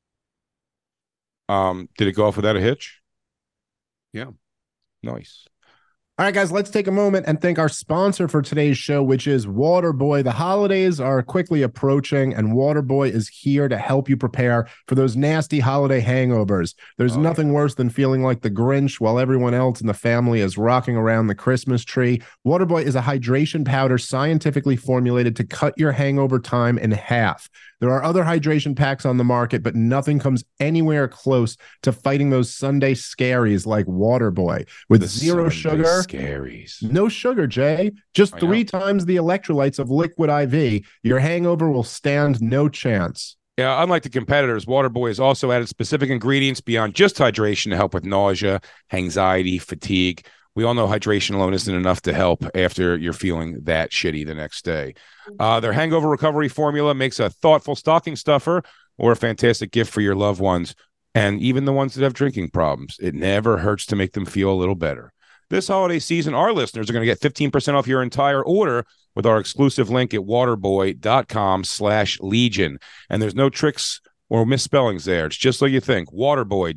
Did it go off without a hitch?
Yeah.
Nice.
All right, guys, let's take a moment and thank our sponsor for today's show, which is Waterboy. The holidays are quickly approaching, and Waterboy is here to help you prepare for those nasty holiday hangovers. There's nothing worse than feeling like the Grinch while everyone else in the family is rocking around the Christmas tree. Waterboy is a hydration powder scientifically formulated to cut your hangover time in half. There are other hydration packs on the market, but nothing comes anywhere close to fighting those Sunday scaries like Waterboy. With zero sugar,
scaries.
No sugar, Jay. Just 3 times the electrolytes of Liquid IV. Your hangover will stand no chance.
Yeah, unlike the competitors, Waterboy has also added specific ingredients beyond just hydration to help with nausea, anxiety, fatigue. We all know hydration alone isn't enough to help after you're feeling that shitty the next day. Their hangover recovery formula makes a thoughtful stocking stuffer or a fantastic gift for your loved ones, and even the ones that have drinking problems. It never hurts to make them feel a little better. This holiday season, our listeners are going to get 15% off your entire order with our exclusive link at waterboy.com/Legion. And there's no tricks or misspellings there. It's just like you think. Waterboy,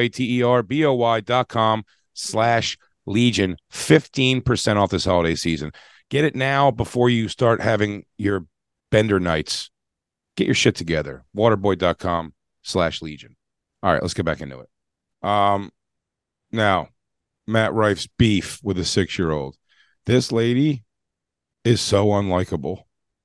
waterboy.com/Legion. 15% off this holiday season. Get it now before you start having your bender nights. Get your shit together. Waterboy.com/Legion. All right, let's get back into it. Now, Matt Rife's beef with a 6-year-old. This lady is so unlikable.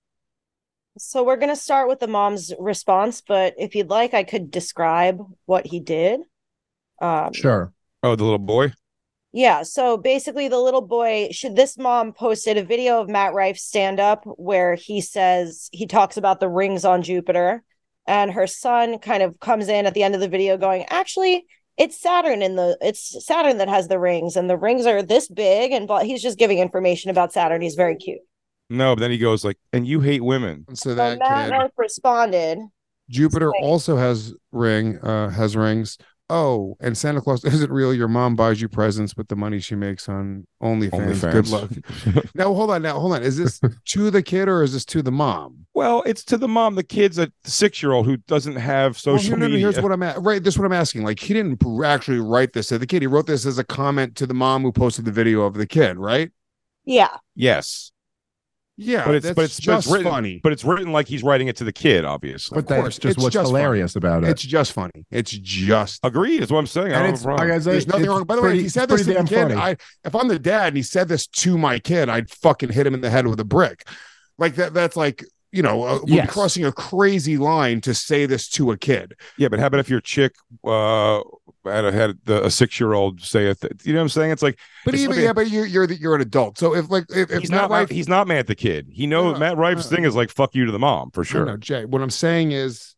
So we're going to start with the mom's response, but if you'd like, I could describe what he did.
Sure.
Oh, the little boy?
Yeah, so basically the little boy, this mom posted a video of Matt Rife's stand-up where he talks about the rings on Jupiter, and her son kind of comes in at the end of the video going, actually, it's Saturn that has the rings, and the rings are this big, and he's just giving information about Saturn. He's very cute.
No, but then he goes like, and you hate women.
So that
Matt Rife responded,
Jupiter also has rings. Oh, and Santa Claus isn't real. Your mom buys you presents with the money she makes on OnlyFans. Good luck. Now, hold on. Is this to the kid or is this to the mom?
Well, it's to the mom. The kid's a 6-year-old who doesn't have social media.
Here's what I'm at. Right, this is what I'm asking. Like, he didn't actually write this to the kid. He wrote this as a comment to the mom who posted the video of the kid, right?
Yeah.
Yes.
Yeah,
but it's
just
written,
funny.
But it's written like he's writing it to the kid, obviously.
But that's just what's hilarious about it.
It's just funny. It's just
agreed. Is what I'm saying.
And it's, like I say, there's nothing wrong. By the way, he said this to the kid. If I'm the dad and he said this to my kid, I'd fucking hit him in the head with a brick. Like that. That's like, we'd be crossing a crazy line to say this to a kid.
Yeah, but how about if your chick had a 6-year-old say it? You know what I'm saying? It's like,
but you're an adult. So if
he's not mad at the kid. He knows Matt Rife's thing is like fuck you to the mom for sure.
No, Jay. What I'm saying is,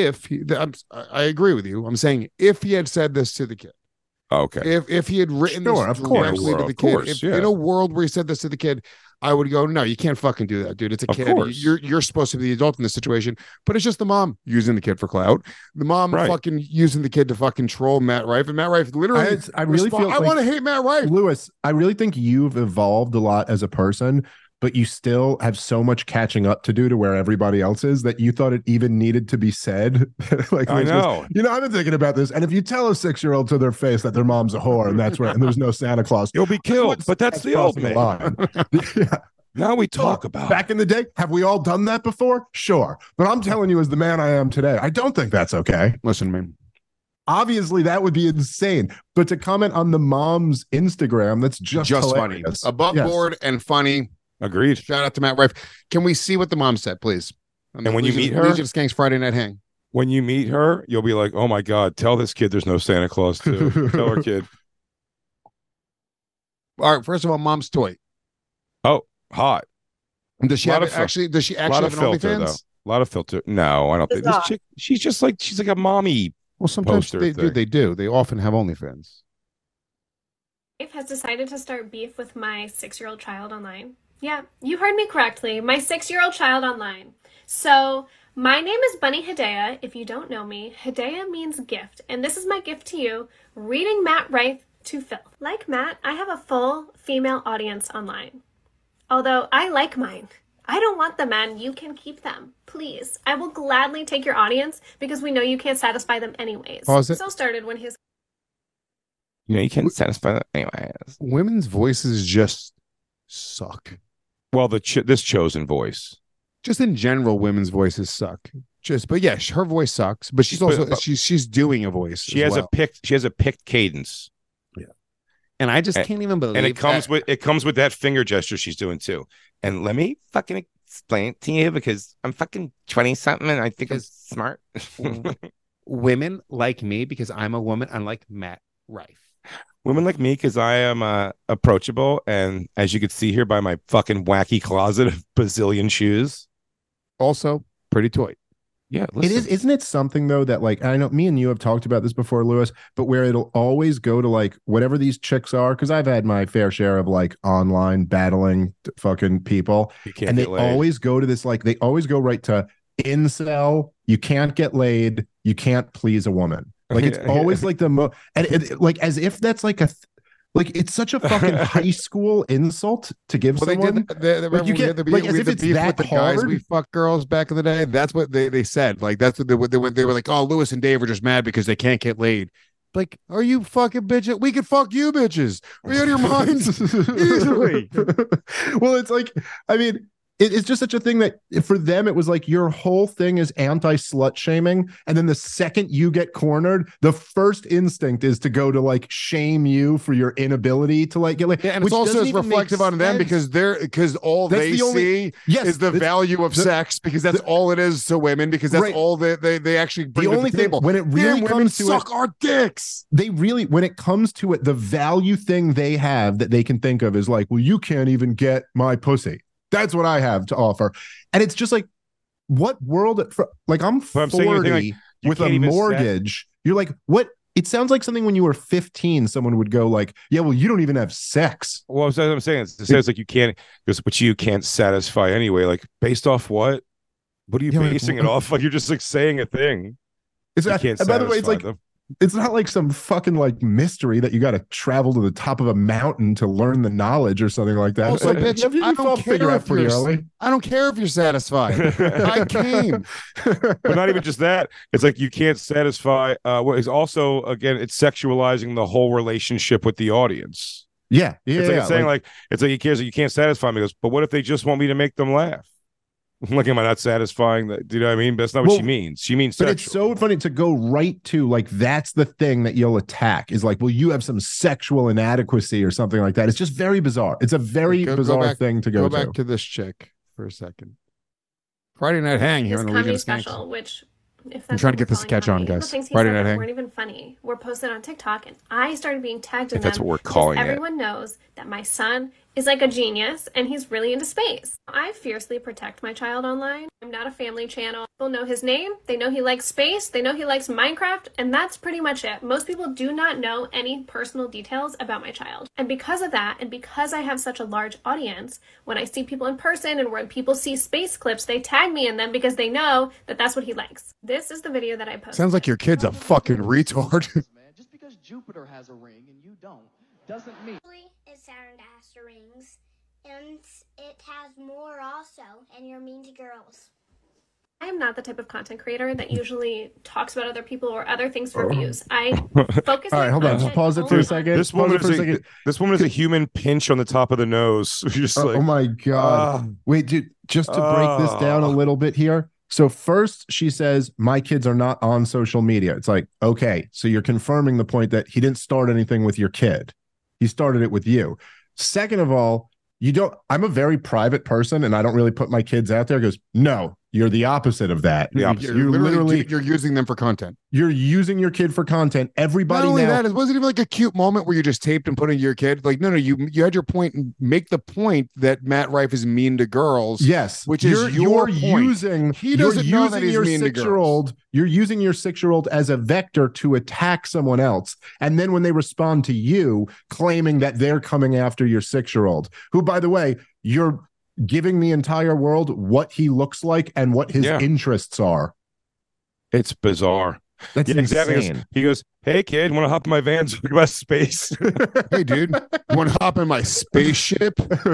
I agree with you. I'm saying if he had said this to the kid.
Okay.
If he had written this directly to the kid, in a world where he said this to the kid, I would go, no, you can't fucking do that, dude. It's a kid. You're supposed to be the adult in this situation, but it's just the mom using the kid for clout. The mom fucking using the kid to fucking troll Matt Rife, and Matt Rife literally.
I really feel
I want to hate Matt Rife.
Lewis, I really think you've evolved a lot as a person, but you still have so much catching up to do to where everybody else is that you thought it even needed to be said. Like
I know.
I've been thinking about this. And if you tell a 6-year-old to their face that their mom's a whore and that's right, and there's no Santa Claus,
you'll be killed. But that's the old man.
Yeah.
Now we talk about
back in the day. Have we all done that before? Sure. But I'm telling you, as the man I am today, I don't think that's okay.
Listen, man.
Obviously, that would be insane. But to comment on the mom's Instagram, that's just
funny. Above board and funny.
Agreed.
Shout out to Matt Rife. Can we see what the mom said, please?
And when you meet her,
Legion Skanks Friday Night Hang.
When you meet her, you'll be like, oh my God, tell this kid there's no Santa Claus too. Tell her kid.
All right, first of all, mom's toy.
Oh, hot.
Does she actually have an OnlyFans?
A lot of filter. No, I don't think this chick. She's like a mommy.
Well, sometimes they do. They often have OnlyFans.
Has decided to start beef with my 6-year-old child online. Yeah, you heard me correctly. My 6-year-old child online. So my name is Bunny Hedaya. If you don't know me, Hedaya means gift. And this is my gift to you, reading Matt Rife to filth. Like Matt, I have a full female audience online. Although I like mine. I don't want them, man. You can keep them. Please. I will gladly take your audience because we know you can't satisfy them anyways.
Pause it.
So started when his...
You can't satisfy them anyways.
Women's voices just suck.
Well, this chosen voice.
Just in general, women's voices suck. But yeah, her voice sucks. But she's doing a voice.
She has a picked cadence.
Yeah. And I just can't even believe.
And it comes with that finger gesture she's doing too. And let me fucking explain it to you because I'm fucking 20-something and I think I'm smart.
Women like me because I'm a woman, unlike Matt Rife.
Women like me because I am approachable, and as you can see here by my fucking wacky closet of bazillion shoes.
Also, pretty toy.
Yeah,
listen. It is. Isn't it something though that like I know me and you have talked about this before, Lewis, but where it'll always go to like whatever these chicks are, because I've had my fair share of like online battling fucking people, and they always go to this like they always go right to incel you can't get laid, you can't please a woman. Like it's always like like as if that's like like it's such a fucking high school insult to give someone.
Like you get like as if it's that hard. Guys, we fuck girls back in the day. That's what they said. Like that's what they were like. Oh, Lewis and Dave are just mad because they can't get laid. Like, are you fucking bitches? We could fuck you bitches. Are you out of your minds? Easily.
Well, it's like, I mean, it's just such a thing that for them, it was like your whole thing is anti-slut shaming. And then the second you get cornered, the first instinct is to go to like shame you for your inability to like get laid.
Yeah, and it's also reflective on them because all they see is the value of sex, because that's all it is to women, because that's all they actually bring to the table.
When it really comes to
suck our dicks.
They really, when it comes to it, the value thing they have that they can think of is like, well, you can't even get my pussy. That's what I have to offer. And it's just like, what world? Like, I'm 40 with a mortgage. You're like, what? It sounds like something when you were 15, someone would go like, yeah, well, you don't even have sex.
Well, that's what I'm saying. It says like you can't, but you can't satisfy anyway. Like, based off what? What are you basing it off? Like, you're just like saying a thing.
It's not, and by the way, it's like, it's not like some fucking like mystery that you got to travel to the top of a mountain to learn the knowledge or something like that.
Also, bitch, I don't care if you're satisfied. I came.
But not even just that. It's like you can't satisfy. What is also, again, it's sexualizing the whole relationship with the audience.
Yeah.
It's like it's saying like it's like he cares that you can't satisfy me. He goes, but what if they just want me to make them laugh? Like, am I not satisfying that? Do you know what I mean? But that's not what she means. She means sexual.
But it's so funny to go right to like, that's the thing that you'll attack is like, well, you have some sexual inadequacy or something like that. It's just very bizarre. It's a very bizarre thing to go
back to this chick for a second. Friday Night Hang here on the Legion of Skanks.
Special, which if that's
I'm trying to get the sketch on, guys.
Friday Night Hang weren't even funny. We're posted on TikTok, and I started being tagged in them.
That's what we're calling it.
Everyone knows that my son is like a genius, and he's really into space. I fiercely protect my child online. I'm not a family channel. People know his name. They know he likes space. They know he likes Minecraft, and that's pretty much it. Most people do not know any personal details about my child. And because of that, and because I have such a large audience, when I see people in person and when people see space clips, they tag me in them because they know that that's what he likes. This is the video that I posted.
Sounds like your kid's a fucking retard.
Just because Jupiter has a ring and you don't, doesn't mean
it's Saturn has the rings, and it has more also, and you're mean to girls.
I am not the type of content creator that usually talks about other people or other things for views. I focus.
All right, hold on. Just pause it for a second.
This woman is a human pinch on the top of the nose. Just like,
oh my god! Wait, dude. Just to break this down a little bit here. So first, she says my kids are not on social media. It's like, okay, so you're confirming the point that he didn't start anything with your kid. He started it with you. Second of all, I'm a very private person and I don't really put my kids out there. He goes, no, you're the opposite of that.
You're literally you're using them for content.
You're using your kid for content. Everybody
not only
now,
that, it wasn't even like a cute moment where you just taped and put in your kid. Like, no, you had your point and make the point that Matt Rife is mean to girls.
Yes,
which is your point.
He doesn't know that he's mean to girls. You're using your 6-year-old as a vector to attack someone else. And then when they respond to you, claiming that they're coming after your 6-year-old, who, by the way, you're giving the entire world what he looks like and what his interests are.
It's bizarre.
That's insane.
He goes, hey, kid, want to hop in my van to talk about space?
Hey, dude, you want to hop in my spaceship?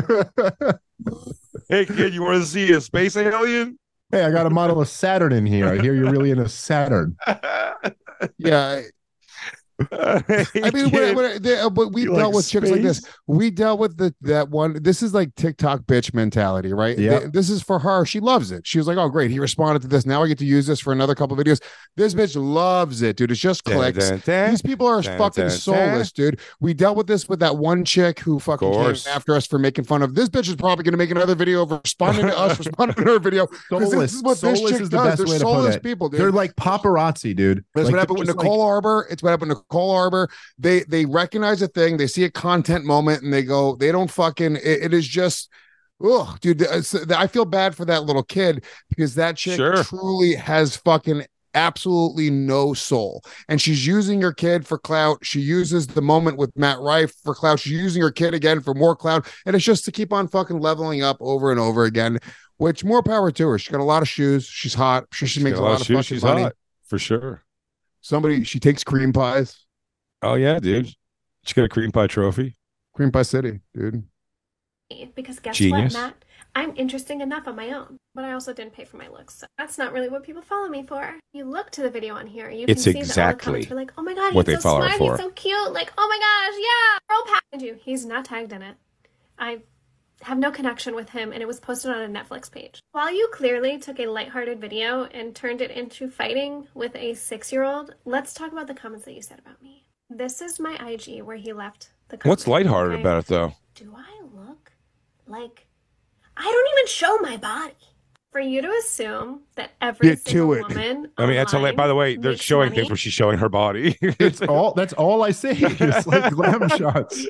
Hey, kid, you want to see a space alien?
Hey, I got a model of Saturn in here. I hear you're really into Saturn.
Yeah. I mean, but we dealt with chicks like this. We dealt with that one. This is like TikTok bitch mentality, right?
Yeah.
This is for her. She loves it. She was like, "Oh, great, he responded to this. Now I get to use this for another couple of videos." This bitch loves it, dude. It's just clicks. These people are fucking soulless, dude. We dealt with this with that one chick who fucking came after us for making fun of. This bitch is probably going to make another video of responding to us, responding to her video.
Soulless.
This is what this chick does. They're soulless people, dude.
They're like paparazzi, dude.
That's what happened with Nicole Arbor. It's what happened with Nicole Arbor. They recognize a thing, they see a content moment, and they don't fucking. It is just, oh, dude. I feel bad for that little kid because that chick truly has fucking absolutely no soul, and she's using her kid for clout. She uses the moment with Matt Rife for clout. She's using her kid again for more clout, and it's just to keep on fucking leveling up over and over again. which more power to her. She's got a lot of shoes. She's hot. She makes a lot of
shoes.
fucking
She's
money.
hot, for sure.
She takes cream pies.
Oh yeah, dude. She got a cream pie trophy.
Cream Pie City, dude.
Because guess
Genius.
what, Matt? I'm interesting enough on my own, but I also didn't pay for my looks. So that's not really what people follow me for. You look to the video on here, you
It's
can see
exactly
that all the comments were like, "Oh my god,
what
he's
they
so
follow her
smart,
for.
he's so cute." Like, "Oh my gosh, yeah, girl packed you." He's not tagged in it. I have no connection with him, and it was posted on a Netflix page. While you clearly took a lighthearted video and turned it into fighting with a 6-year-old, let's talk about the comments that you said about me. This is my IG where he left the comment.
What's lighthearted about it, though?
Do I look like I don't even show my body? For you to assume that every
Get
single
to it.
woman
I mean, that's
online
by the way, they're
makes
showing
money,
things where she's showing her body.
That's all I see. It's like glam shots.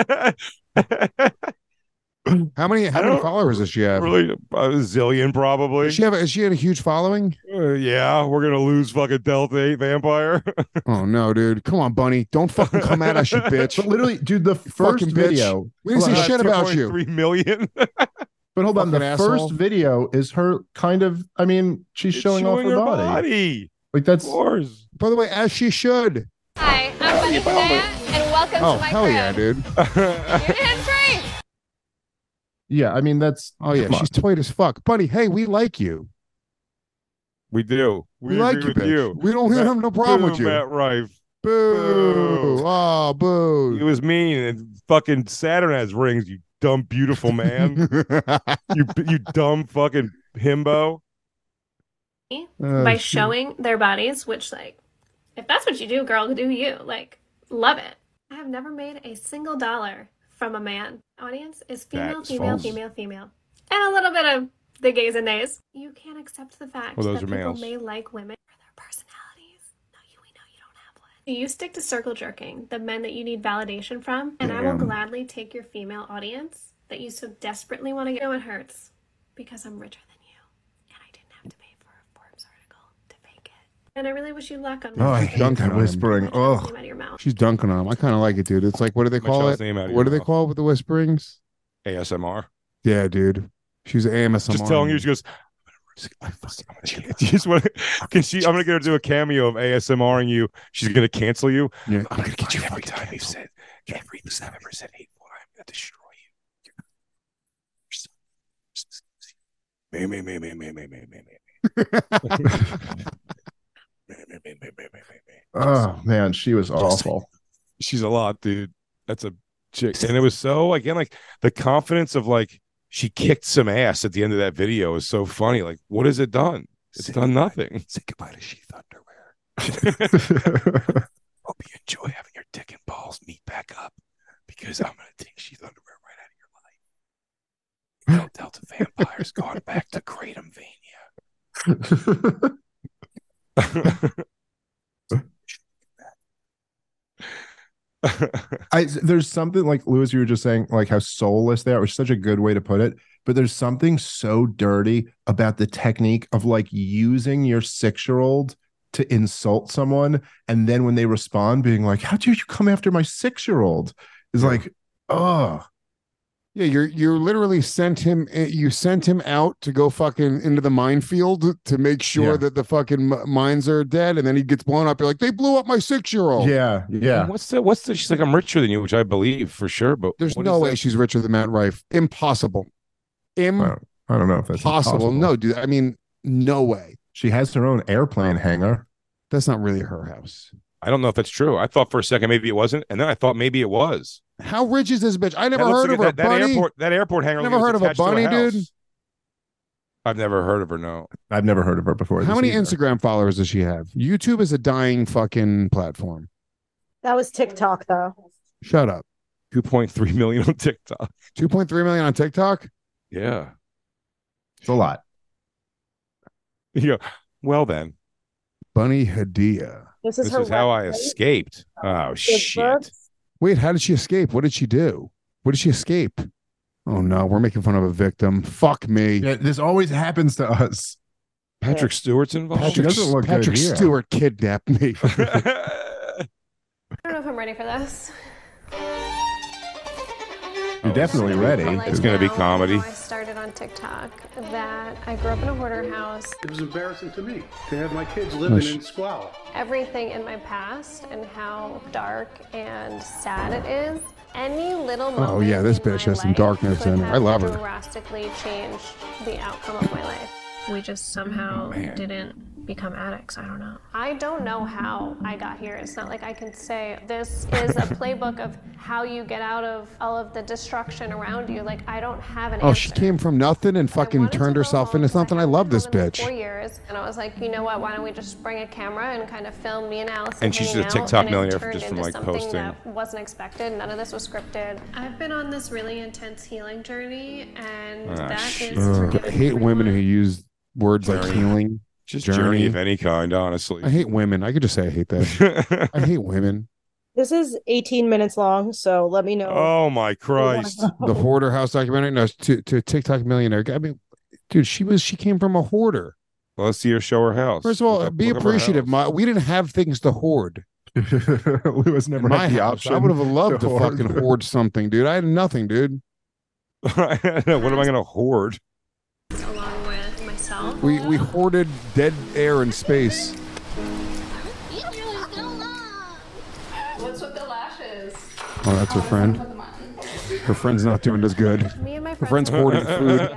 How many followers does she have?
Really, a zillion probably.
Has she had a huge following?
Yeah, we're gonna lose fucking Delta 8 Vampire.
Oh no, dude! Come on, Bunny! Don't fucking come at us, you bitch!
But literally, dude, the first
fucking bitch.
video.
We didn't say
Hold on,
shit about you.
3 million.
But hold on, the
Fucking asshole.
first video is her kind of. I mean, she's showing off her body. Like that's.
Of course.
By the way, as she should.
Hi, I'm Bunny Hidea, and welcome
Oh
to my
hell
crib.
yeah, dude!
You're hands-free.
Yeah, I mean that's.
Oh yeah,
come on.
she's toyed as fuck, Bunny. Hey, we like you.
We do.
We like
agree
you,
with
bitch.
you.
We don't have no problem with you.
Matt Rife.
Boo! Oh,
It
boo!
was mean. And fucking Saturn has rings. You dumb, beautiful man. you dumb fucking himbo.
By showing their bodies, which, like, if that's what you do, girl, do you. Like, love it. I have never made a single dollar from a man. Audience is female,
That's
female,
false.
female, female. And a little bit of the gays and nays. You can't accept the fact
Well, those
that
are
people
males.
may like women for their personalities. No, we know you don't have one. You stick to circle jerking, the men that you need validation from, and I will gladly take your female audience that you so desperately want to get. No, it hurts because I'm richer than you, and I didn't have to pay for a Forbes article to fake it. And I really wish you luck on
Oh, I
Wednesday.
hate
Dunking
that
on him.
whispering.
Get Michelle's
Oh,
name out of your mouth.
She's dunking on him. I kind of like it, dude. It's like, what do they call
Michelle's
it?
name out of
What
your
do they
mouth.
call it with the whisperings?
ASMR.
Yeah, dude. She's AMSMR.
Just telling you, she goes. Just want can she? I'm gonna get her to do a cameo of ASMRing you. She's gonna cancel you.
Yeah.
I'm gonna get you every time you said every time I've ever said hateful. I'm gonna destroy you.
oh man, she was awful.
She's a lot, dude. That's a chick, and it was so again like the confidence of like she kicked some ass at the end of that video is so funny. Like, what has it done? It's done nothing. Say goodbye to sheath underwear. Hope you enjoy having your dick and balls meet back up because I'm gonna take sheath underwear right out of your life. Delta Vampire's gone back to Kratom
There's something like Louis, you were just saying, like how soulless they are, which is such a good way to put it. But there's something so dirty about the technique of like using your 6-year-old to insult someone, and then when they respond, being like, "How dare you come after my 6-year-old?" Is like, oh.
Yeah, you're literally sent him out to go fucking into the minefield to make sure that the fucking mines are dead, and then he gets blown up. You're like, they blew up my 6-year-old.
Yeah.
And what's the she's like, I'm richer than you, which I believe for sure, but
There's no way she's richer than Matt Rife. Impossible.
I don't know if that's
Impossible. No, dude. I mean, no way.
She has her own airplane hangar.
That's not really her house.
I don't know if that's true. I thought for a second maybe it wasn't, and then I thought maybe it was.
How rich is this bitch? I never
That looks
heard
like
of her.
that, that airport hangar.
Never heard of a bunny, dude.
I've never heard of her. No,
I've never heard of her before.
How many Instagram followers does she have? YouTube is a dying fucking platform.
That was TikTok, though.
Shut up.
2.3 million on TikTok.
2.3 million on TikTok?
Yeah,
it's a lot.
Yeah. Well then,
Bunny Hidea.
This
is how I escaped. Oh shit!
Wait, how did she escape? What did she do? What did she escape? Oh no, we're making fun of a victim. Fuck me.
Yeah, this always happens to us.
Patrick Stewart's involved.
Patrick Stewart kidnapped me.
I don't know if I'm ready for this.
You're definitely ready.
It's going to be comedy.
I started on TikTok that I grew up in a hoarder house.
It was embarrassing to me to have my kids living in squalor.
Everything in my past and how dark and sad it is. Any little moment.
Oh yeah, this bitch has some darkness in her. I love her.
Drastically changed the outcome of my life. We just somehow didn't become addicts. I don't know. I don't know how I got here. It's not like I can say this is a playbook of how you get out of all of the destruction around you. Like, I don't have an answer.
She came from nothing and fucking turned herself into something. I love this bitch.
4 years, and I was like, you know what? Why don't we just bring a camera and kind of film me and Allison?
And she's a TikTok millionaire just from like posting.
That wasn't expected. None of this was scripted. I've been on this really intense healing journey, and that is.
I hate women who use words like healing.
Just journey of any kind, honestly.
I hate women. I could just say I hate that. I hate women.
This is 18 minutes long, so let me know.
Oh my Christ!
The hoarder house documentary. No, to TikTok millionaire. I mean, dude, she came from a hoarder.
Well, let's see her show her house.
First of all, be appreciative. We didn't have things to hoard.
Lewis never had the option.
I would have loved to fucking hoard something, dude. I had nothing, dude.
What am I gonna hoard?
Along with myself.
We hoarded dead air and space.
What's with the lashes?
Oh, that's her friend. Her friend's not doing as good.
Me and my
Her friend's hoarding food.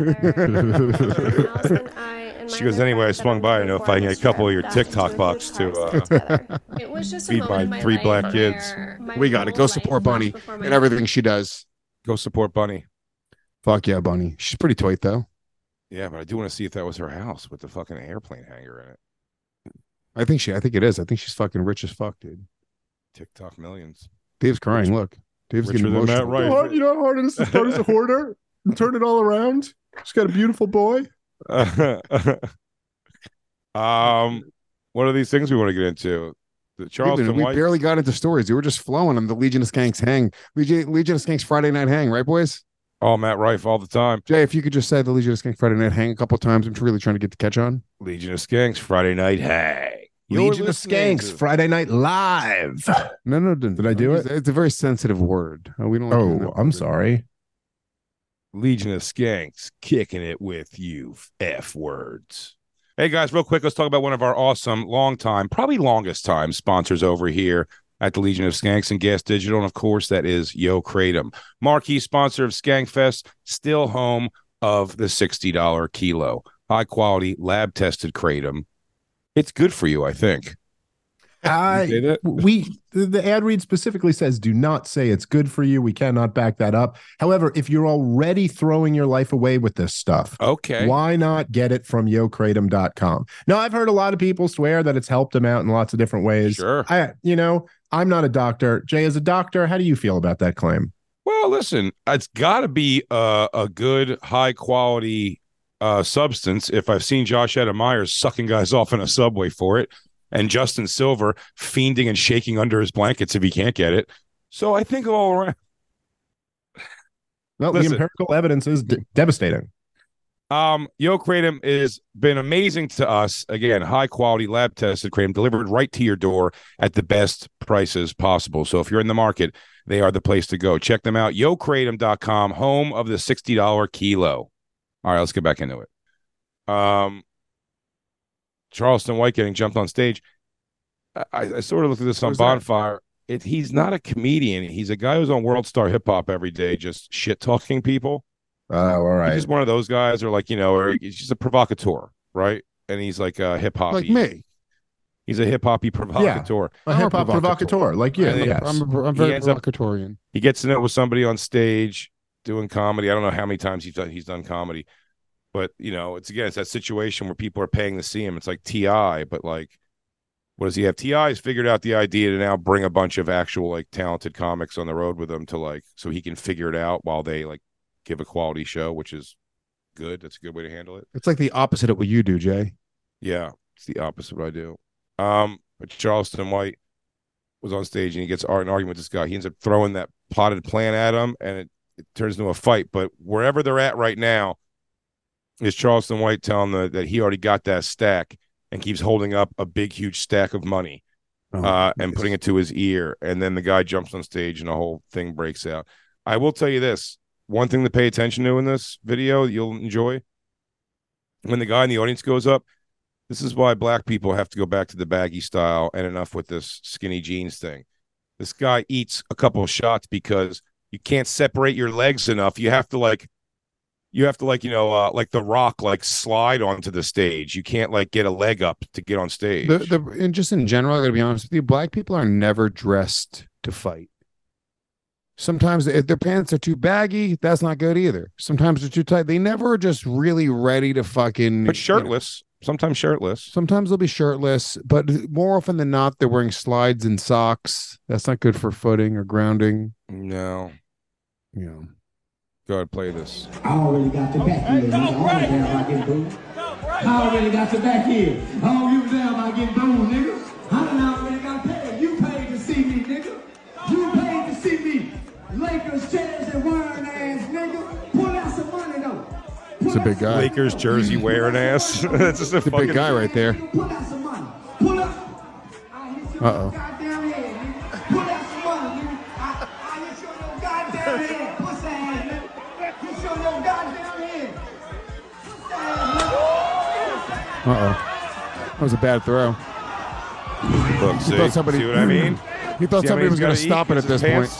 She goes, anyway, I swung by. I know if I can get a couple of your TikTok bucks to feed my 3 black kids.
We got to go support Bunny and everything she does.
Go support Bunny.
Fuck yeah, Bunny. She's pretty tight though.
Yeah, but I do want to see if that was her house with the fucking airplane hanger in it.
I think it is. I think she's fucking rich as fuck, dude.
TikTok millions.
Dave's crying. Look, Dave's getting emotional.
Matt Rife. You know how hard it is to start as a hoarder and turn it all around? She's got a beautiful boy.
What are these things we want to get into? The Charleston
we
White.
barely got into stories. We were just flowing on the Legion of Skanks hang. Legion of Skanks Friday night hang, right, boys?
Oh, Matt Rife all the time.
Jay, if you could just say the Legion of Skanks Friday night hang a couple of times, I'm really trying to get the catch on.
Legion of Skanks Friday night hang.
Legion of Skanks Friday Night Live.
No. Did I do it? It's a very sensitive word. We don't.
Oh, I'm sorry.
Legion of Skanks kicking it with you F words. Hey guys, real quick, let's talk about one of our awesome probably longest time sponsors over here at the Legion of Skanks and Gas Digital. And of course, that is Yo Kratom, marquee sponsor of Skankfest, still home of the $60 kilo. High quality, lab tested Kratom. It's good for you, I think.
The ad read specifically says, do not say it's good for you. We cannot back that up. However, if you're already throwing your life away with this stuff,
okay,
why not get it from yokratom.com? Now, I've heard a lot of people swear that it's helped them out in lots of different ways.
Sure.
I'm not a doctor. Jay, as a doctor, how do you feel about that claim?
Well, listen, it's got to be a good, high quality substance. If I've seen Josh Adam Myers sucking guys off in a subway for it, and Justin Silver fiending and shaking under his blankets if he can't get it. So I think all around.
Well, the empirical evidence is devastating.
Yo Kratom has been amazing to us. Again, high quality lab tested Kratom delivered right to your door at the best prices possible. So if you're in the market, they are the place to go. Check them out. YoKratom.com, home of the $60 kilo. All right, let's get back into it. Charleston White getting jumped on stage. I sort of looked at this on Bonfire. He's not a comedian. He's a guy who's on World Star Hip Hop every day, just shit talking people.
Oh, all right.
He's just one of those guys, or or he's just a provocateur, right? And he's like a hip hop,
like me.
He's a hip hoppy provocateur.
Yeah, a hip hop provocateur, like you. Yes.
I'm very provocatorian.
He gets in it with somebody on stage doing comedy. I don't know how many times he's done comedy. But, it's that situation where people are paying to see him. It's like T.I., but what does he have? T.I.'s figured out the idea to now bring a bunch of actual talented comics on the road with him to so he can figure it out while they give a quality show, which is good. That's a good way to handle it.
It's like the opposite of what you do, Jay.
Yeah, it's the opposite of what I do. But Charleston White was on stage and he gets an argument with this guy. He ends up throwing that potted plant at him and it turns into a fight. But wherever they're at right now, is Charleston White telling that he already got that stack and keeps holding up a big, huge stack of money and putting it to his ear. And then the guy jumps on stage and the whole thing breaks out. I will tell you this. one thing to pay attention to in this video you'll enjoy. When the guy in the audience goes up, this is why black people have to go back to the baggy style and enough with this skinny jeans thing. This guy eats a couple of shots because you can't separate your legs enough. You have to like The Rock, like slide onto the stage. You can't like get a leg up to get on stage.
And just in general, I gotta be honest with you, black people are never dressed to fight. Sometimes if their pants are too baggy, that's not good either. Sometimes they're too tight. They never are just really ready to fucking.
But shirtless. Sometimes shirtless.
Sometimes they'll be shirtless, but more often than not, they're wearing slides and socks. That's not good for footing or grounding.
No.
Yeah.
Go ahead, play this.
I already got the back here. I already got the back here. I don't give a damn about getting booed, nigga. I done already got paid. You paid to see me, nigga. You paid to see me. Lakers chairs and wearing ass, nigga. Pull out some money, though.
It's a big guy.
Lakers jersey wearing ass. That's just a
big guy right there.
Pull out some money. Pull up.
Uh-oh.
Goddamn head, nigga. Pull out some money, nigga. I hit you on your goddamn head. Pussy ass, nigga. Hit you on your goddamn head. Pussy ass, nigga.
Uh-oh. That was a bad throw.
Look, see,
thought somebody,
see what I mean?
He thought somebody was going to stop it at this point.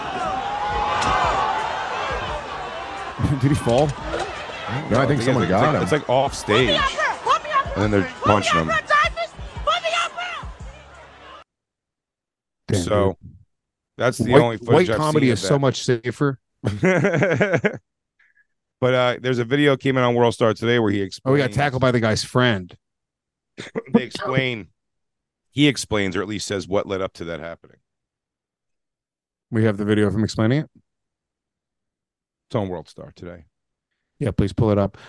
Did he fall?
No, I think someone got him.
It's like off stage. And then they're punching him.
Damn,
so
dude.
that's the
white,
only footage
white
I've
comedy
seen
is
of
so
that.
much safer.
But there's a video came out on World Star today where he explains.
Oh, he got tackled by the guy's friend.
They explain. He explains, or at least says, what led up to that happening.
We have the video of him explaining it.
It's on World Star today.
Yeah, please pull it up.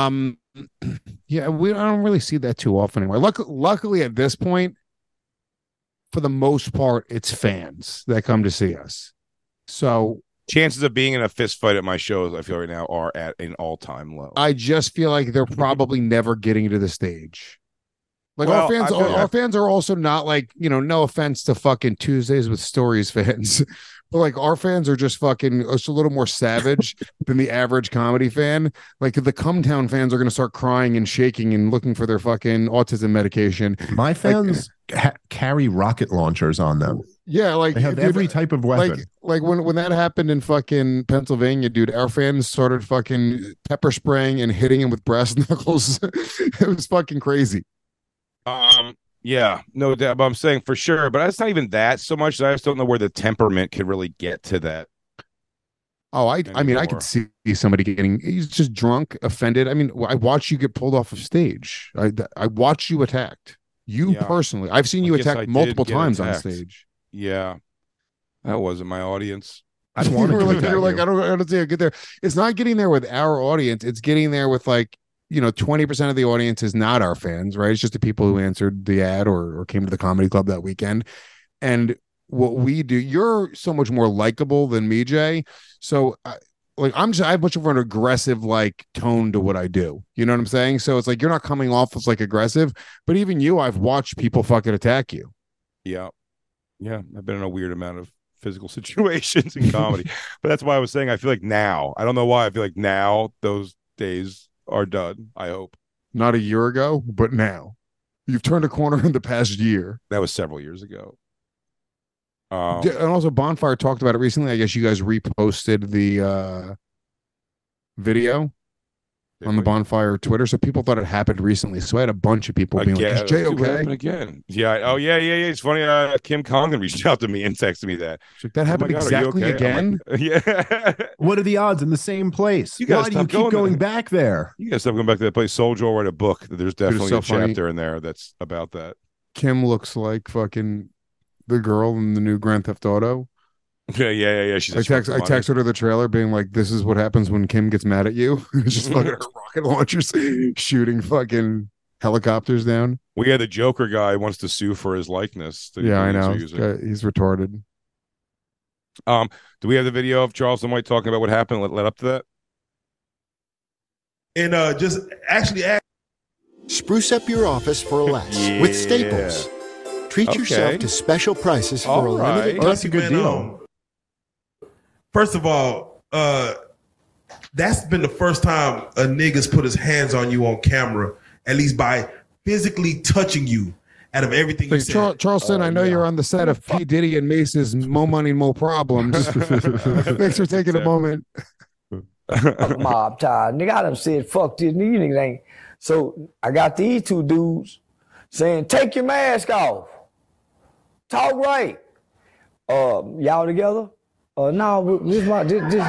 Yeah, I don't really see that too often anymore. Luckily, at this point, for the most part, it's fans that come to see us. So
chances of being in a fist fight at my shows, I feel right now, are at an all-time low.
I just feel like they're probably never getting to the stage. Like
Well,
our fans are also not like, no offense to fucking Tuesdays with Stories fans, but like our fans are just fucking it's a little more savage than the average comedy fan. Like the Come Town fans are going to start crying and shaking and looking for their fucking autism medication.
My fans carry rocket launchers on them.
Yeah, like
they have every type of weapon.
Like when that happened in fucking Pennsylvania, dude, our fans started fucking pepper spraying and hitting him with brass knuckles. It was fucking crazy.
Yeah, no doubt. But I'm saying for sure, but it's not even that so much. I just don't know where the temperament could really get to that.
Oh, I mean, I could see somebody he's just drunk, offended. I mean, I watched you get pulled off of stage. I watched you attacked. You personally, I've seen you attacked multiple times on stage.
Yeah, that wasn't my audience.
I don't want to
like, I don't see how get there. It's not getting there with our audience. It's getting there with 20% of the audience is not our fans, right? It's just the people who answered the ad or came to the comedy club that weekend. And what we do, you're so much more likable than me, Jay. So I have much of an aggressive tone to what I do. You know what I'm saying? So it's like, you're not coming off as aggressive, but even you, I've watched people fucking attack you.
Yeah. Yeah. I've been in a weird amount of physical situations in comedy, but that's why I was saying, I feel like now, I don't know why I feel like now those days are done. I hope
not a year ago, but now you've turned a corner in the past year.
That was several years ago.
And also Bonfire talked about it recently. I guess you guys reposted the video on the Bonfire Twitter, so people thought it happened recently. So I had a bunch of people being like, "Is Jay okay?"
Again, yeah. Oh yeah. It's funny. Kim Congdon reached out to me and texted me that.
Like, that happened exactly again.
Like, yeah.
What are the odds in the same place? Why do you keep going back there?
You guys stop going back to that place. Soldier will write a book. There's definitely a chapter in there that's about that.
Kim looks like fucking the girl in the new Grand Theft Auto.
Yeah.
I texted her the trailer being like, this is what happens when Kim gets mad at you. It's just fucking rocket launchers shooting fucking helicopters down.
Well, yeah, the Joker guy wants to sue for his likeness.
Yeah, I know. He's retarded.
Do we have the video of Charles and White talking about what happened led up to that?
And just actually
spruce up your office for less with Staples. Treat yourself to special prices for a limited time.
That's a good deal.
First of all, that's been the first time a nigga's put his hands on you on camera, at least by physically touching you. Out of everything you said.
Charleston, I know you're on the set of P. Diddy and Mace's Mo Money, Mo Problems. Thanks for taking a moment.
Mob time. Nigga, I done said, fuck this. Nigga, you niggas ain't. So I got these two dudes saying, take your mask off. Talk right. Y'all together? No, this my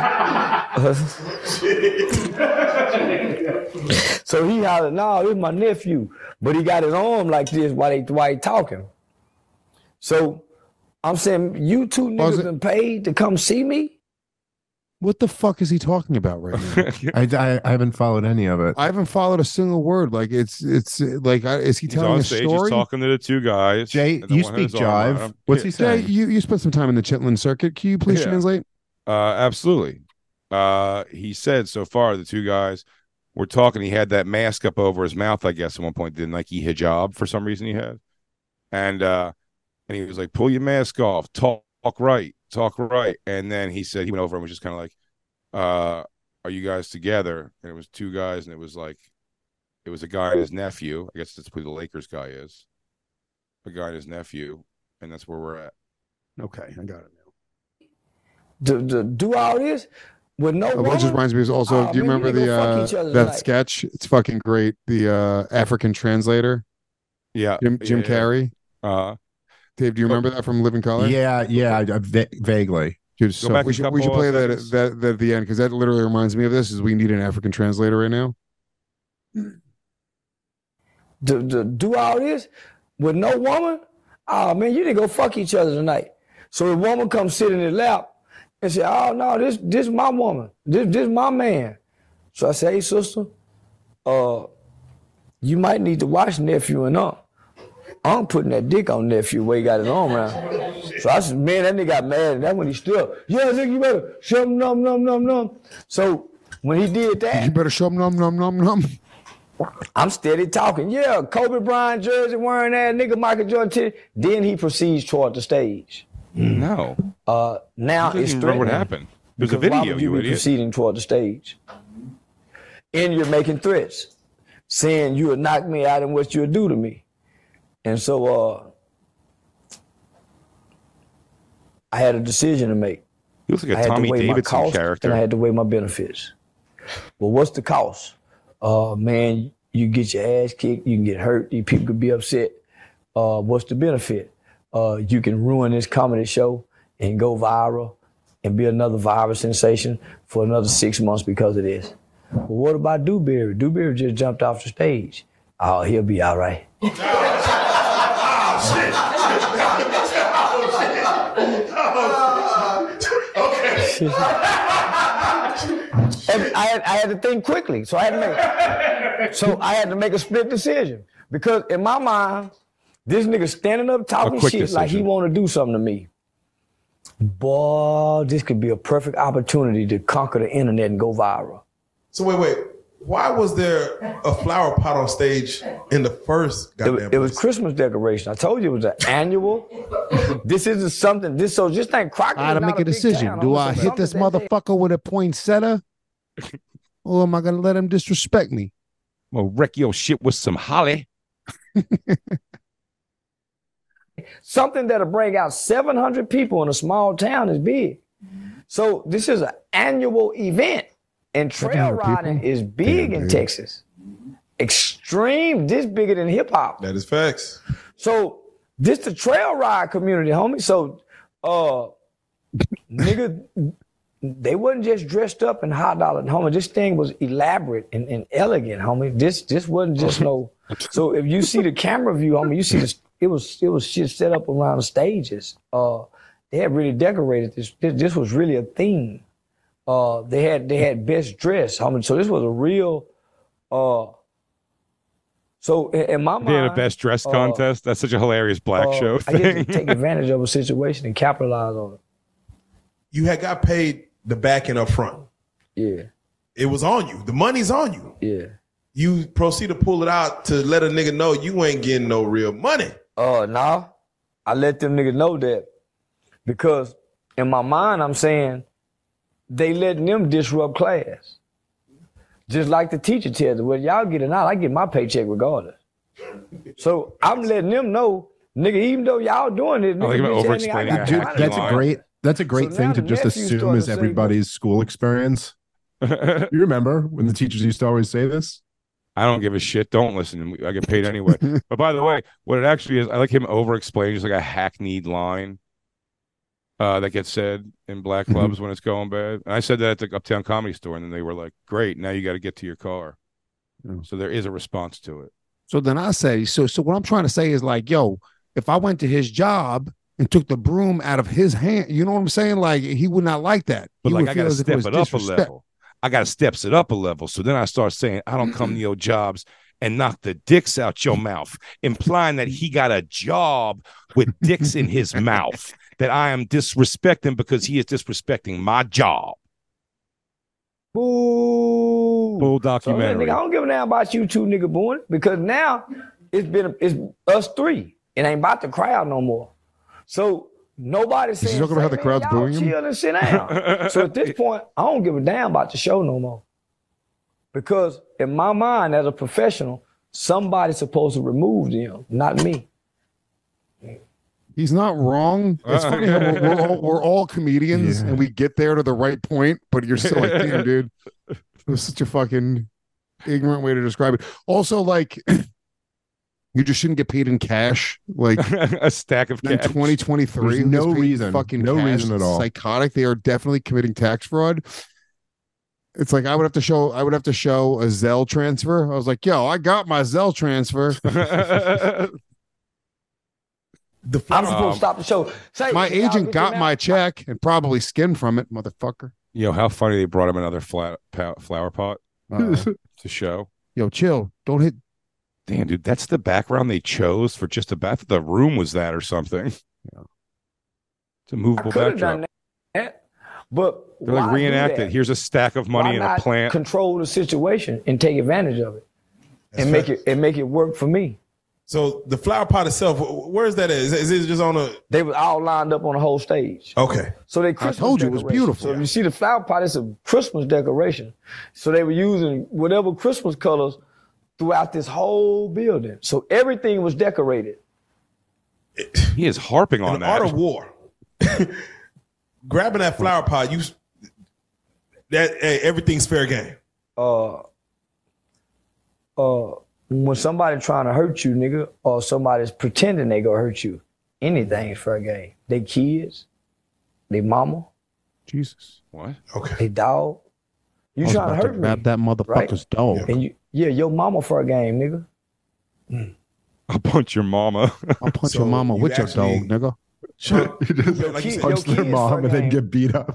So he hollered, no, this is my nephew. But he got his arm like this while he talking. So I'm saying, you two niggas been paid to come see me?
What the fuck is he talking about right now?
I haven't followed any of it.
I haven't followed a single word. Like it's like, is he telling a story?
He's talking to the two guys.
Jay, you speak jive. What's he saying?
Jay, you spent some time in the Chitlin circuit. Can you please translate?
Absolutely. He said so far the two guys were talking. He had that mask up over his mouth, I guess, at one point. The Nike hijab for some reason he had, and he was like, "Pull your mask off. Talk right. And then he said he went over and was just kind of like, "Are you guys together?" And it was two guys, and it was a guy and his nephew. I guess that's who the Lakers guy is. A guy and his nephew, and that's where we're at.
Okay, I got it
now. Do all this with no woman?
What just reminds me is also, do you remember that sketch? It's fucking great. The African translator.
Yeah.
Jim Carrey. Dave, do you remember that from Living Color?
Yeah, vaguely.
Dude, so we should play that at the end, because that literally reminds me of this. Is we need an African translator right now.
Do all this with no woman? Oh man, you didn't go fuck each other tonight. So the woman comes sit in his lap and say, "Oh no, this my woman. This my man." So I say, "Hey sister, you might need to watch nephew and I'm putting that dick on nephew where he got his arm around." So I said, man, that nigga got mad, and that's when he stood. Yeah, nigga, you better show him num. So when he did that,
you better show him num.
I'm steady talking. Yeah, Kobe Bryant jersey wearing that nigga, Michael Jordan. Then he proceeds toward the stage.
No.
Now it's threatening.
What happened? There's a video.
You idiot. Proceeding toward the stage, and you're making threats, saying you would knock me out and what you'll do to me. And so I had a decision to make.
He looks like a Tommy Davidson character.
And I had to weigh my benefits. Well, what's the cost? Man, you get your ass kicked, you can get hurt, these people could be upset. What's the benefit? You can ruin this comedy show and go viral and be another viral sensation for another 6 months because of this. Well, what about Dewberry? Dewberry just jumped off the stage. Oh, he'll be all right. And I had to think quickly, so I had to make a split decision, because in my mind, this nigga standing up talking shit decision. Like he want to do something to me. Boy, this could be a perfect opportunity to conquer the internet and go viral.
So wait. Why was there a flower pot on stage in the first goddamn
It was Christmas decoration. I told you it was an annual. This isn't something. So just think Crockett.
I gotta make a decision. Do I hit this motherfucker with a poinsettia, or am I gonna let him disrespect me?
Well, wreck your shit with some holly.
Something that'll bring out 700 people in a small town is big. So this is an annual event. And trail riding is big in Texas. Extreme, this bigger than hip hop.
That is facts.
So this the trail ride community, homie. So nigga, they wasn't just dressed up in hot dollar, homie. This thing was elaborate and elegant, homie. This wasn't just no. So if you see the camera view, homie, you see this, it was shit set up around the stages. They had really decorated this. This was really a theme. They had best dress. So this was a real. So in my mind,
they had a best dress contest. That's such a hilarious black show thing.
I get to take advantage of a situation and capitalize on it.
You had got paid the back end up front.
Yeah.
It was on you. The money's on you.
Yeah.
You proceed to pull it out to let a nigga know you ain't getting no real money.
No. I let them niggas know that, because in my mind I'm saying they letting them disrupt class. Just like the teacher tells us, well, y'all get it out, I get my paycheck regardless. So I'm letting them know, nigga, even though y'all doing it,
that's a great thing to just assume is everybody's school experience. You remember when the teachers used to always say this?
I don't give a shit. Don't listen. I get paid anyway. But by the way, what it actually is, I like him over-explaining just like a hackneyed line that gets said in black clubs when it's going bad. And I said that at the Uptown Comedy Store, and then they were like, great, now you got to get to your car. So there is a response to it.
So then I say, so what I'm trying to say is like, yo, if I went to his job and took the broom out of his hand, you know what I'm saying? Like, he would not like that.
But
He
like,
would
I
feel
got to
as if it
step
was
it up a
disrespect.
level. I got to steps it up a level. So then I start saying, I don't come to your jobs and knock the dicks out your mouth, implying that he got a job with dicks in his mouth, that I am disrespecting because he is disrespecting my job.
Boo.
Full documentary.
So, nigga, I don't give a damn about you two, nigga, booing, because now it's us three. It ain't about the crowd no more. So nobody's saying,
talking about how the crowd's booing him?
chill and sit down. So at this point, I don't give a damn about the show no more. Because in my mind, as a professional, somebody's supposed to remove them, not me.
He's not wrong. It's funny how we're all comedians and we get there to the right point, but you're still like, damn, dude. It was such a fucking ignorant way to describe it. Also, like, you just shouldn't get paid in cash. Like
a stack of
in
cash.
2023.
There's no
who's paid
reason.
Fucking
No
cash
reason
is
at all.
Psychotic. They are definitely committing tax fraud. It's like I would have to show a Zelle transfer. I was like, yo, I got my Zelle transfer.
I'm supposed to stop the show.
My agent got my check and probably skimmed from it, motherfucker.
Yo, how funny they brought him another flower pot to show.
Yo, chill. Don't hit.
Damn, dude, that's the background they chose for just about the room was that or something. Yeah. It's a movable
Could've
backdrop.
done that, but
They're like
why do
reenact
that?
it. Here's a stack of money
Why
in a
not
plant.
Control the situation and take advantage of it, and make it work for me.
So the flower pot itself, where is that at? Is it just on a?
They were all lined up on the whole stage.
Okay.
So they Christmas
told you it was
decoration.
beautiful.
So if you see the flower pot, it's a Christmas decoration. So they were using whatever Christmas colors throughout this whole building. So everything was decorated.
He is harping on
In the
that.
art of war. Grabbing that flower pot, everything's fair game.
When somebody trying to hurt you, nigga, or somebody's pretending they gonna hurt you, anything's fair game. They kids, they mama,
Jesus.
What?
Okay.
they dog. You
I was
trying to
about
hurt me?
grab that motherfucker's dog.
And your mama for a game, nigga.
I'll punch your mama.
I'll punch
So
your mama
you
with your
actually-
dog, nigga.
You just
Like you said,
punch their
kids
mom
for a
and then
game.
get beat up.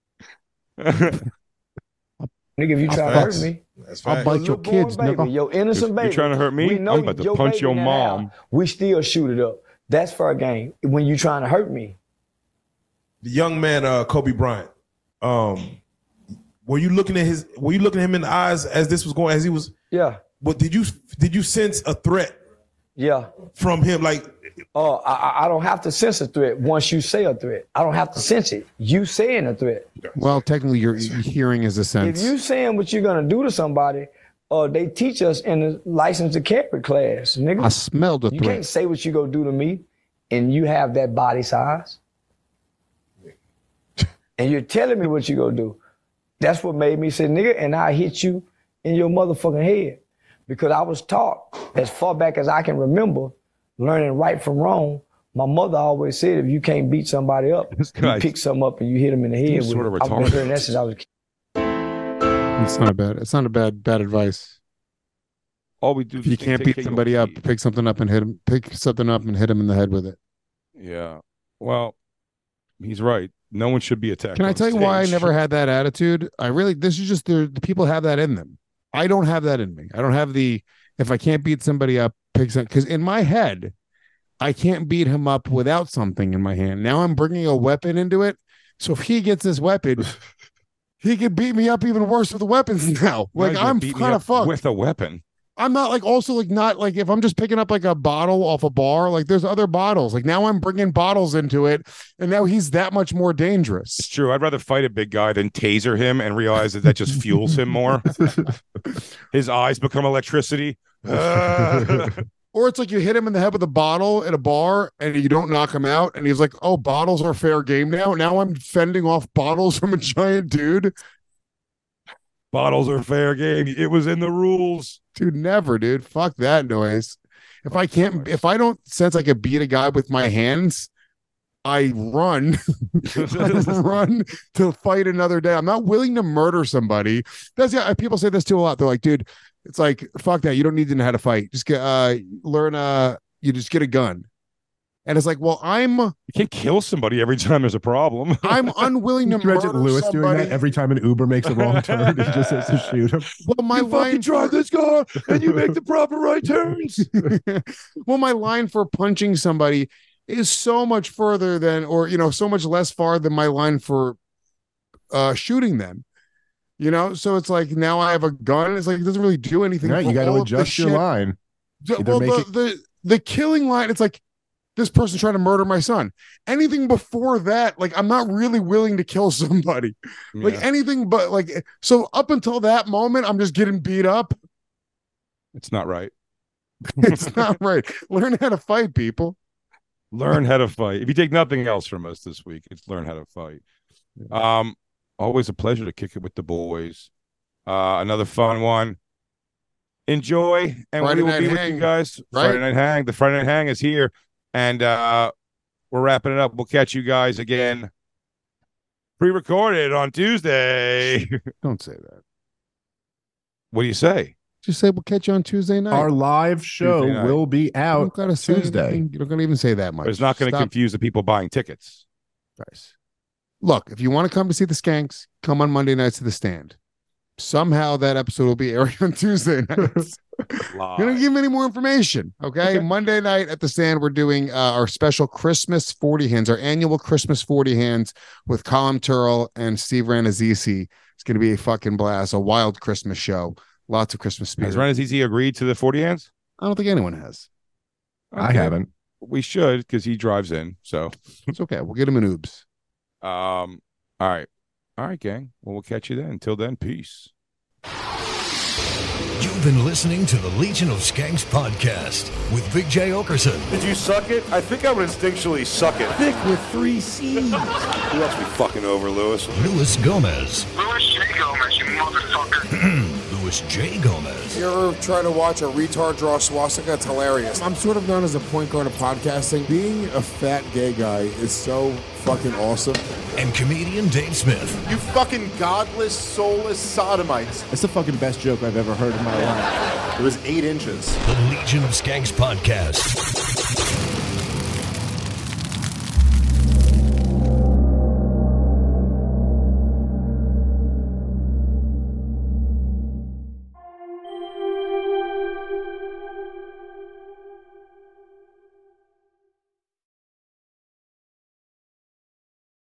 Nigga, if you trying to hurt me,
That's
I'll
fact.
bite your
little
kids,
baby,
nigga.
your innocent
You
baby.
trying to hurt me?
We know
I'm about to
your
punch
baby
your
in that
mom.
house. We still shoot it up. That's fair game. When you trying to hurt me,
The young man, Kobe Bryant. Were you looking at him in the eyes as this was going, as he was?
yeah,
But did you sense a threat
yeah.
from him? Like,
I don't have to sense a threat once you say a threat. I don't have to sense it. You saying a threat.
Well, technically, your hearing is a sense.
If you saying what you're gonna do to somebody, they teach us in the license to carry class, nigga.
I smelled the
You
threat.
can't say what you gonna do to me, and you have that body size, and you're telling me what you gonna do. That's what made me say, nigga, and I hit you in your motherfucking head, because I was taught as far back as I can remember, learning right from wrong. My mother always said, if you can't beat somebody up, you pick something up and you hit them in the head with
sort of
it. I've been
retarded.
hearing that since I was a kid.
It's not a bad advice.
All we do is
If you
take
can't
care
beat
of
somebody
your
up,
feet.
pick something up and hit him. Pick something up and hit him in the head with it.
Yeah. Well, he's right. No one should be attacked.
Can I
on
tell you why I
stage.
never had that attitude? This is just the people have that in them. I don't have that in me. I don't have if I can't beat somebody up, pick something. Because in my head, I can't beat him up without something in my hand. Now I'm bringing a weapon into it. So if he gets this weapon, he could beat me up even worse with the weapons now.
You're
Like
not gonna
I'm
beat me
kind
up
of fucked.
with a weapon.
I'm not like also like not like if I'm just picking up like a bottle off a bar, like there's other bottles. Like now I'm bringing bottles into it, and now he's that much more dangerous.
It's true. I'd rather fight a big guy than taser him and realize that just fuels him more. His eyes become electricity.
Or it's like you hit him in the head with a bottle at a bar and you don't knock him out, and he's like, "Oh, bottles are fair game now. Now I'm fending off bottles from a giant dude."
Bottles are fair game. It was in the rules.
Dude, never, dude. Fuck that noise. If I don't sense I could beat a guy with my hands, I run. I run to fight another day. I'm not willing to murder somebody. People say this too a lot. They're like, dude, it's like, fuck that. You don't need to know how to fight. Just get you just get a gun. And it's like, well,
you can't kill somebody every time there's a problem.
I'm unwilling to murder
Lewis
somebody.
doing that every time an Uber makes a wrong turn. He just has to shoot him.
Well, my line
drive this car and you make the proper right turns.
Well, my line for punching somebody is so much further than, or so much less far than my line for shooting them. So it's like now I have a gun. It's like it doesn't really do anything.
Right, you got to adjust your line.
Well, the killing line, it's like, this person's trying to murder my son. Anything before that, like I'm not really willing to kill somebody. Yeah. Like anything but like, so up until that moment, I'm just getting beat up.
It's not right.
It's not right. Learn how to fight, people.
Learn how to fight. If you take nothing else from us this week, it's learn how to fight. Always a pleasure to kick it with the boys. Another fun one. Enjoy, and
Friday
we will be with you guys. Right? Friday Night Hang. The Friday Night Hang is here. And we're wrapping it up. We'll catch you guys again pre-recorded on Tuesday.
Don't say that.
What do you say?
Just say we'll catch you on Tuesday night.
Our live show will be out Tuesday.
You don't gotta even say that much.
But it's not going to confuse the people buying tickets.
Nice. Look, if you want to come to see the Skanks, come on Monday nights to the Stand. Somehow that episode will be airing on Tuesday nights. You don't give me any more information, okay? Monday night at the Stand, we're doing our special Christmas 40 hands, our annual Christmas 40 hands with Colin Turrell and Steve Ranazzisi. It's going to be a fucking blast, a wild Christmas show. Lots of Christmas spirit.
Has Ranazzisi agreed to the 40 hands?
I don't think anyone has.
Okay. I haven't.
We should, because he drives in, so.
It's okay. We'll get him an Oobs.
All right. All right, gang. Well, we'll catch you then. Until then, peace.
You've been listening to the Legion of Skanks podcast with Big J. Okerson.
Did you suck it? I think I would instinctually suck it.
Thick with 3 C's.
Who else be fucking over, Lewis?
Louis Gomez.
Louis J. Gomez, you motherfucker.
Louis J. Gomez.
You ever try to watch a retard draw swastika? It's hilarious. I'm sort of known as a point guard of podcasting. Being a fat gay guy is so fucking awesome.
And comedian Dave Smith.
You fucking godless, soulless sodomites.
That's the fucking best joke I've ever heard in my life.
It was 8 inches.
The Legion of Skanks podcast.